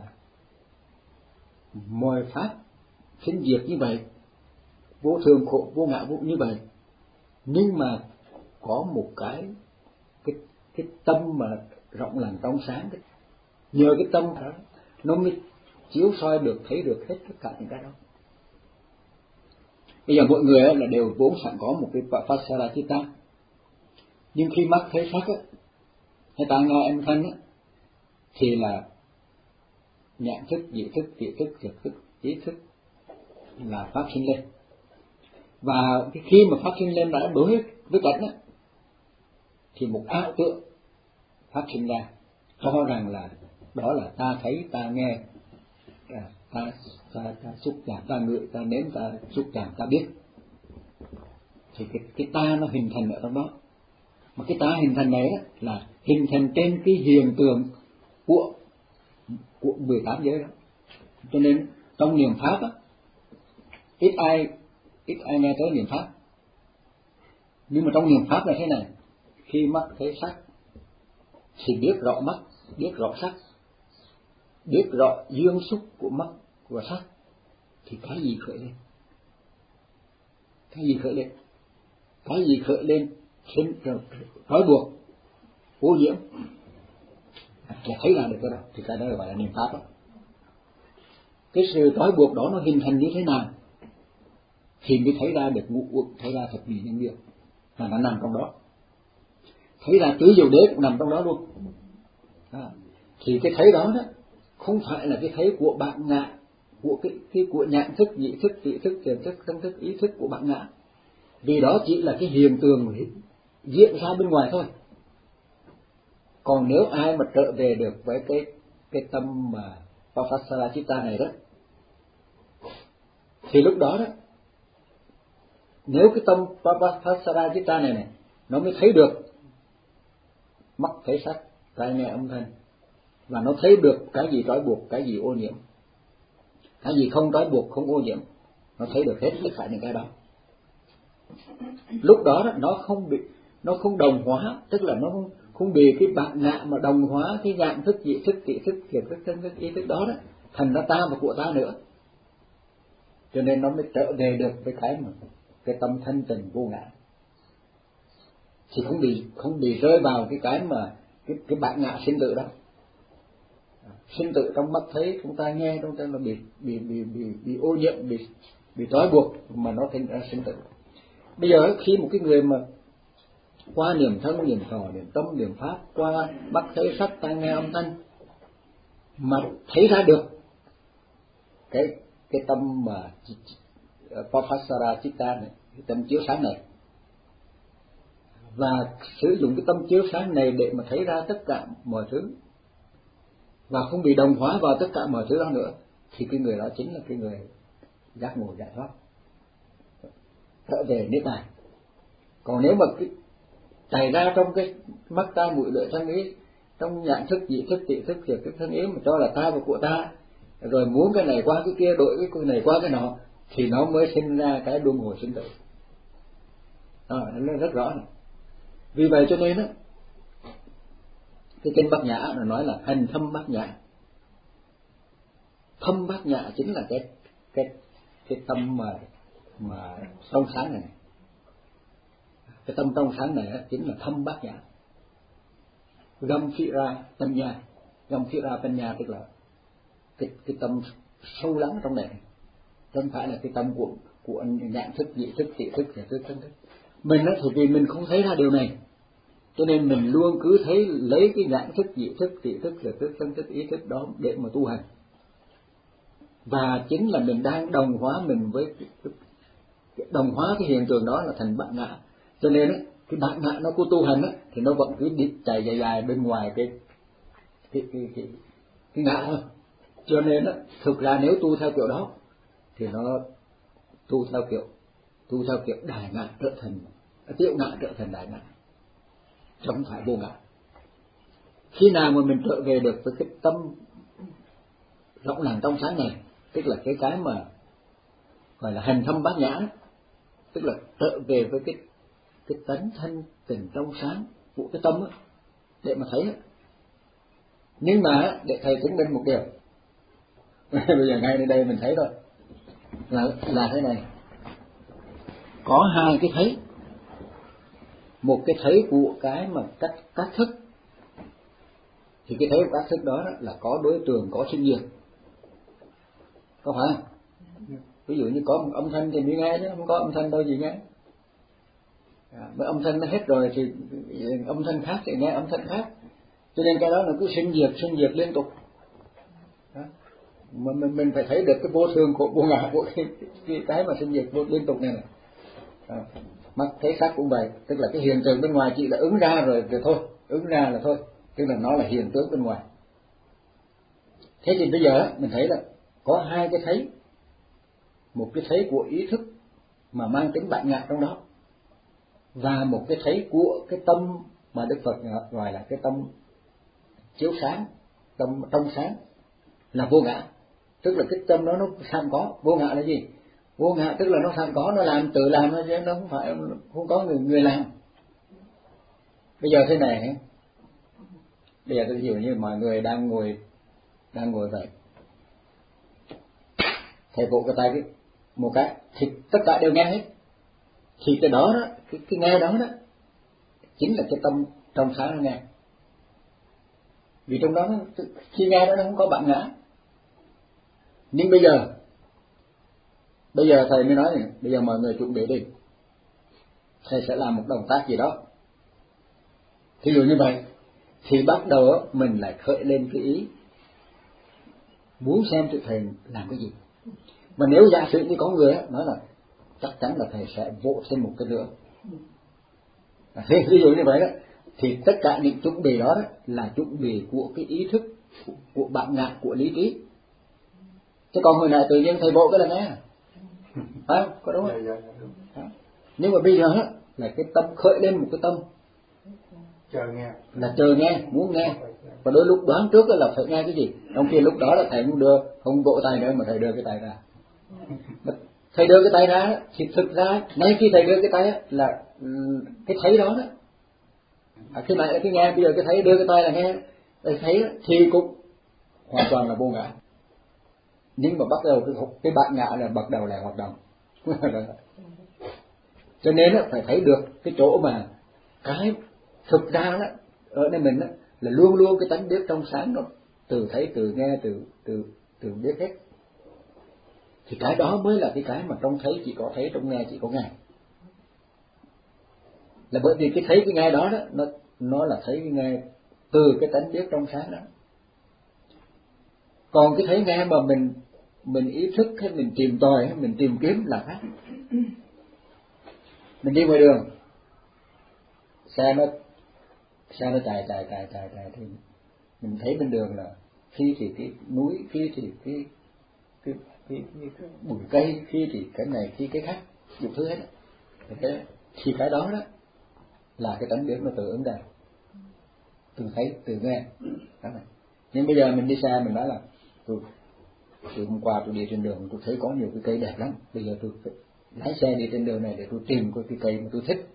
mọi pháp sinh diệt như vậy, vô thường khổ vô ngã vô như vậy, nhưng mà có một cái cái cái tâm mà rộng lặng trong sáng, nhờ cái tâm đó nó mới chiếu soi được, thấy được hết tất cả những cái đó. Bây giờ mọi người là đều vốn sẵn có một cái Pasara Chitta, nhưng khi mắt thấy sắc á, hay tai nghe âm thanh á, thì là nhãn thức, vị thức, vị thức, thiệt thức, ý thức là phát sinh lên. Và khi mà phát sinh lên đã đối với cảnh á, thì một ảo tượng phát sinh ra, cho rằng là đó là ta thấy, ta nghe, ta ta, ta, ta xúc chạm, ta ngửi, ta nếm, ta xúc chạm, ta biết. Thì cái, cái ta nó hình thành ở trong đó. Mà cái ta hình thành này đó là hình thành trên cái hiện tượng của của mười tám giới đó. Cho nên trong niệm pháp á, ít ai ít ai nghe tới niệm pháp. Nhưng mà trong niệm pháp là thế này, khi mắt thấy sắc thì biết rõ mắt, biết rõ sắc, biết rõ duyên xúc của mắt và sắc, thì cái gì khởi lên? Cái gì khởi lên? Cái gì khởi lên? Sinh trói buộc, ô nhiễm, là thấy ra được cái đó, thì cái đó gọi là niệm pháp đó. Cái sự trói buộc đó nó hình thành như thế nào thì mới thấy ra được ngũ uẩn, thấy ra thật vì nhân duyên, là nó nằm trong đó. Thấy ra tứ diệu đế cũng nằm trong đó luôn. À, thì cái thấy đó đó không phải là cái thấy của bạn ngã, của cái, cái của nhãn thức, nhị thức, vị thức, thiền thức, thân thức, ý thức của bạn ngã, vì đó chỉ là cái hiện tượng diễn ra bên ngoài thôi. Còn nếu ai mà trở về được với cái cái tâm mà Papasara Chitta này đó, thì lúc đó đó, nếu cái tâm Papasara Chitta này này nó mới thấy được mắt thấy sắc, tai nghe âm thanh, và nó thấy được cái gì trói buộc, cái gì ô nhiễm, cái gì không trói buộc, không ô nhiễm, nó thấy được hết tất cả những cái đó. Lúc đó, đó nó không bị, nó không đồng hóa, tức là nó không, không bị cái bản ngã mà đồng hóa cái dạng thức, dị thức, vị thức, thiệt thức, thân thức, ý thức đó đó thành ra ta và của ta nữa. Cho nên nó mới trở về được với cái mà cái tâm thanh tịnh vô ngã, thì không bị không bị rơi vào cái cái mà cái cái bản ngã sinh tử đó. Sinh tử trong mắt thấy, trong tai nghe, trong tai là bị bị bị bị bị ô nhiễm, bị bị trói buộc, mà nó thành ra sinh tử. Bây giờ khi một cái người mà qua niệm thân, niệm thọ, niệm tâm, niệm pháp, qua mắt thấy sắc, tai nghe âm thanh, mà thấy ra được cái cái tâm mà Papasara Chitta này, cái tâm chiếu sáng này, và sử dụng cái tâm chiếu sáng này để mà thấy ra tất cả mọi thứ và không bị đồng hóa vào tất cả mọi thứ đó nữa, thì cái người đó chính là cái người giác ngộ giải thoát, trở về niết bàn. Còn nếu mà cái chạy ra trong cái mắt ta mũi lưỡi thân ý, trong nhãn thức dị thức tị thức thiệt thức thân ý mà cho là ta và của ta, rồi muốn cái này qua cái kia, đổi cái này qua cái nọ, thì nó mới sinh ra cái luân hồi sinh tử. Đó, nó rất rõ này. Vì vậy cho nên á, cái kinh Bát Nhã nó nói là hành thâm bát nhã. Thâm bát nhã chính là cái cái cái tâm mà mà trong sáng này. Cái tâm trong sáng này á, chính là thâm bát nhã. Gam phi ra tâm nhà, gam phi ra tâm nhà tức là cái cái tâm sâu lắng trong này, không phải là cái tâm của của nhãn thức, nhị thức, tị thức, thiệt thức, thân thức. Mình á thì vì mình không thấy ra điều này, cho nên mình luôn cứ thấy lấy cái nhãn thức, nhị thức, tị thức, thiệt thức, thân thức, ý thức đó để mà tu hành. Và chính là mình đang đồng hóa mình với cái, cái, đồng hóa cái hiện tượng đó là thành bát nhã. Cho nên á, cái bát nhã nó của tu hành á thì nó vẫn cứ đi chạy dài dài bên ngoài cái cái cái cái, cái ngã thôi. Cho nên á, thực ra nếu tu theo kiểu đó thì nó tu theo kiểu tu theo kiểu đại ngã trở thành tiểu ngã trở thành đại ngã, không phải vô ngã. Khi nào mà mình trở về được với cái tâm rộng lặng trong sáng này, tức là cái cái mà gọi là hành thâm bát nhã, tức là trở về với cái cái tánh thanh tịnh trong sáng của cái tâm á, để mà thấy á. Nhưng mà để thầy chứng minh một điều bây giờ ngay đây mình thấy thôi, là là thế này, có hai cái thấy. Một cái thấy của cái mà cách các thức, thì cái thấy của các thức đó, đó là có đối tượng, có sinh diệt, có phải không? Ví dụ như có một âm thanh thì mới nghe, chứ không có âm thanh đâu gì nghe. À, mà âm thanh nó hết rồi thì âm thanh khác thì nghe âm thanh khác, cho nên cái đó là cứ sinh diệt sinh diệt liên tục. Đó. Mà mình, mình phải thấy được cái vô thường của vô ngã của cái, cái, cái mà sinh diệt vô liên tục này này. À, mắt thấy sắc cũng vậy, tức là cái hiện tượng bên ngoài chỉ là ứng ra rồi thì thôi, ứng ra là thôi, tức là nó là hiện tượng bên ngoài. Thế thì bây giờ mình thấy là có hai cái thấy, một cái thấy của ý thức mà mang tính bát nhã trong đó, và một cái thấy của cái tâm mà Đức Phật gọi là cái tâm chiếu sáng, tâm trong sáng là vô ngã. Tức là cái tâm đó nó sẵn có. Vô ngã là gì? Vô ngã tức là nó sẵn có, nó làm tự làm thôi chứ nó không phải không có người người làm. Bây giờ thế này, bây giờ tôi hiểu như mọi người đang ngồi đang ngồi vậy, thầy vỗ cái tay cái một cái thì tất cả đều nghe hết, thì cái đó đó, cái, cái nghe đó đó chính là cái tâm trong sáng nó nghe. Vì trong đó khi nghe đó nó không có bát nhã. Nhưng bây giờ bây giờ thầy mới nói này, bây giờ mọi người chuẩn bị đi, thầy sẽ làm một động tác gì đó. Thí dụ như vậy thì bắt đầu mình lại khởi lên cái ý muốn xem tụi thầy làm cái gì. Mà nếu giả sử như có người nói là chắc chắn là thầy sẽ vỗ thêm một cái nữa, thế ví dụ như vậy đó, thì tất cả những chuẩn bị đó, đó là chuẩn bị của cái ý thức, của, của bát nhã, của lý trí. Chứ còn hồi này tự nhiên thầy vỗ cái là nghe, à, có đúng không? À. Nhưng mà bây giờ đó, là cái tâm khởi lên một cái tâm chờ nghe, là chờ nghe, muốn nghe. Và đôi lúc đoán trước là phải nghe cái gì, trong khi lúc đó là thầy không đưa, không vỗ tay nữa mà thầy đưa cái tay ra. Mà thầy đưa cái tay ra thì thực ra ngay khi thầy đưa cái tay là cái thấy đó đó, à, khi nãy là cái nghe, bây giờ cái thấy đưa cái tay là nghe, thầy thấy thì cũng hoàn toàn là vô ngã. Nhưng mà bắt đầu cái, cái bát nhã là bắt đầu lại hoạt động. Cho nên đó, phải thấy được cái chỗ mà cái thực ra đó ở nơi mình đó, là luôn luôn cái tánh biết trong sáng đó, từ thấy, từ nghe, từ từ từ biết hết. Thì cái đó mới là cái cái mà trong thấy chỉ có thấy, trong nghe chỉ có nghe. Là bởi vì cái thấy cái nghe đó đó nó nó là thấy cái nghe từ cái tánh biết trong sáng đó. Còn cái thấy nghe mà mình mình ý thức hay mình tìm tòi hay mình tìm kiếm là khác. Mình đi ngoài đường, xe nó xe nó chạy chạy chạy chạy chạy thì mình thấy bên đường là khi thì cái núi, khi thì cái cái cái, cái, cái bụi cây, khi thì cái này, khi cái khác, nhiều thứ hết. Cái thì cái đó đó là cái tánh biết nó tự ứng ra, tự thấy, tự nghe. Đó này. Nhưng bây giờ mình đi xe mình nói là tôi, tôi hôm qua tôi đi trên đường tôi thấy có nhiều cái cây đẹp lắm, bây giờ tôi phải lái xe đi trên đường này để tôi tìm cái, cái cây mà tôi thích.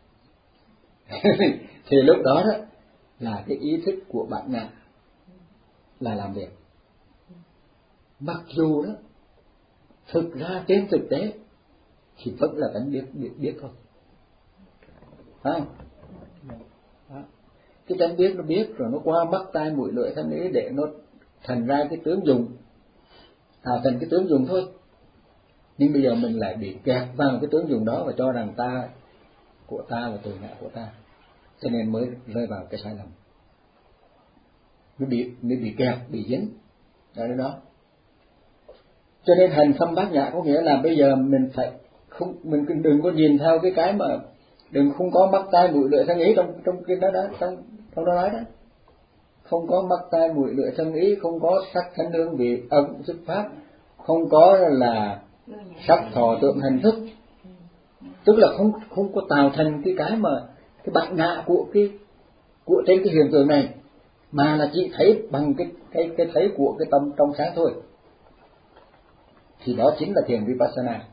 Thì lúc đó đó là cái ý thức của bạn ngạ là làm việc. Mặc dù đó thực ra trên thực tế thì vẫn là tánh biết biết biết thôi, phải không? Đó. Cái tánh biết nó biết rồi nó qua mắt tai mũi lưỡi thân ý để nó thành ra cái tướng dùng, tạo thành cái tướng dùng thôi. Nhưng bây giờ mình lại bị kẹt vào cái tướng dùng đó và cho rằng ta của ta và tự ngã của ta, cho nên mới rơi vào cái sai lầm, mới bị mới bị kẹt, bị dính ở đó đó. Cho nên hành khâm bát nhã có nghĩa là bây giờ mình phải không, mình đừng có nhìn theo cái cái mà đừng không có mắt tai mũi lưỡi thân ý trong trong cái đó đó trong trong đó nói đó, không có mắt tai mũi lưỡi thân ý, không có sắc thanh hương vị âm xuất pháp, không có là sắc thọ tượng hành thức, tức là không không có tạo thành cái cái mà cái bản ngã của cái của trên cái hiện tượng này, mà là chỉ thấy bằng cái cái cái thấy của cái tâm trong sáng thôi. Thì đó chính là thiền vipassana.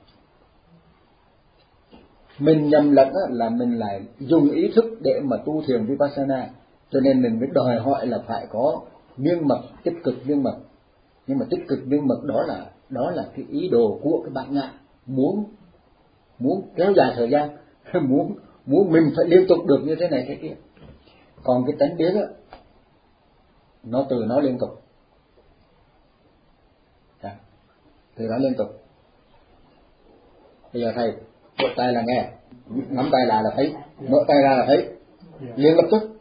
Mình nhầm lẫn là mình lại dùng ý thức để mà tu thiền vipassana, cho nên mình mới đòi hỏi là phải có miên mật, tích cực miên mật. Nhưng mà tích cực miên mật đó là đó là cái ý đồ của cái bản ngã, muốn muốn kéo dài thời gian, muốn muốn mình phải liên tục được như thế này thế kia. Còn cái tánh biết á, nó từ nó liên tục, à, từ nó liên tục. Bây giờ thầy vỗ tay là nghe, nắm tay là là thấy, mở tay ra là thấy, liền lập tức.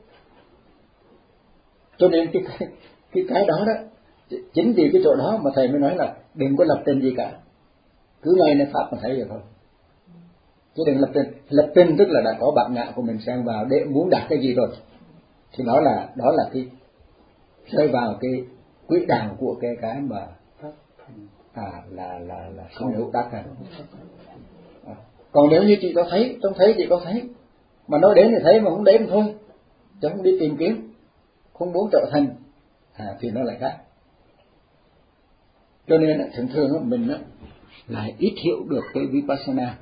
Cho nên cái cái cái, cái đó đó, chính vì cái chỗ đó mà thầy mới nói là đừng có lập trình gì cả, cứ ngay nơi pháp mà thấy được thôi, chứ đừng lập trình. Lập trình tức là đã có bản ngã của mình xen vào để muốn đạt cái gì rồi, thì đó là đó là cái rơi vào cái quỹ đạo của cái cái mà à là là là không hữu đắc này. À, còn nếu như chị có thấy, trong thấy chị có thấy, mà nói đến thì thấy mà không đến thì thôi, chứ không đi tìm kiếm, không muốn trở thành, à, thì nó lại khác. Cho nên thường thường mình lại ít hiểu được cái vipassana.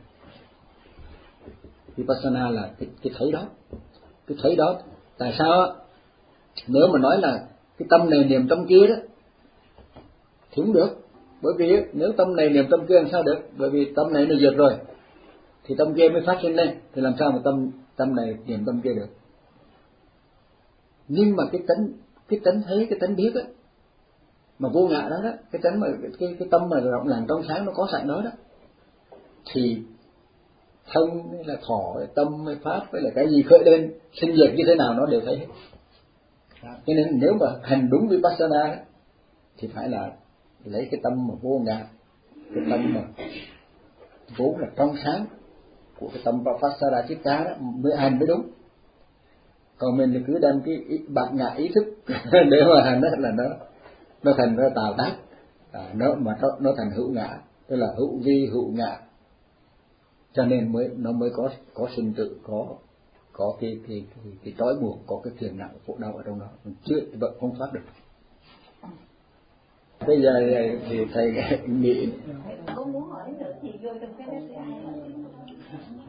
Vipassana là cái, cái thấy đó, cái thấy đó. Tại sao? Nếu mà nói là cái tâm này niệm tâm kia đó thì không được, bởi vì nếu tâm này niệm tâm kia làm sao được? Bởi vì tâm này nó diệt rồi thì tâm kia mới phát sinh lên, thì làm sao mà tâm tâm này niệm tâm kia được? Nhưng mà cái tánh cái tánh thấy, cái tánh biết á, mà vô ngã đó đó, cái tánh mà cái cái tâm mà rộng lặng trong sáng nó có sẵn đó đó, thì thân hay là thọ hay tâm hay pháp hay là cái gì khởi lên sinh diệt như thế nào nó đều thấy hết. Cho nên nếu mà hành đúng vipassana đó, thì phải là lấy cái tâm mà vô ngã, cái tâm mà vốn là trong sáng của cái tâm Vipassana Chitta đó mới hành mới đúng. Còn mình thì cứ đem cái bản ngã ý thức để mà hành đó là nó nó thành ra tạo tác, à, nó mà nó, nó thành hữu ngã, tức là hữu vi hữu ngã, cho nên mới nó mới có có sinh tử, có có cái cái cái, cái trói buộc, có cái phiền não khổ đau ở trong đó, mình chưa vẫn không thoát được. Bây giờ thì thầy nghĩ có muốn hỏi nữa thì vô trong cái đó sẽ ai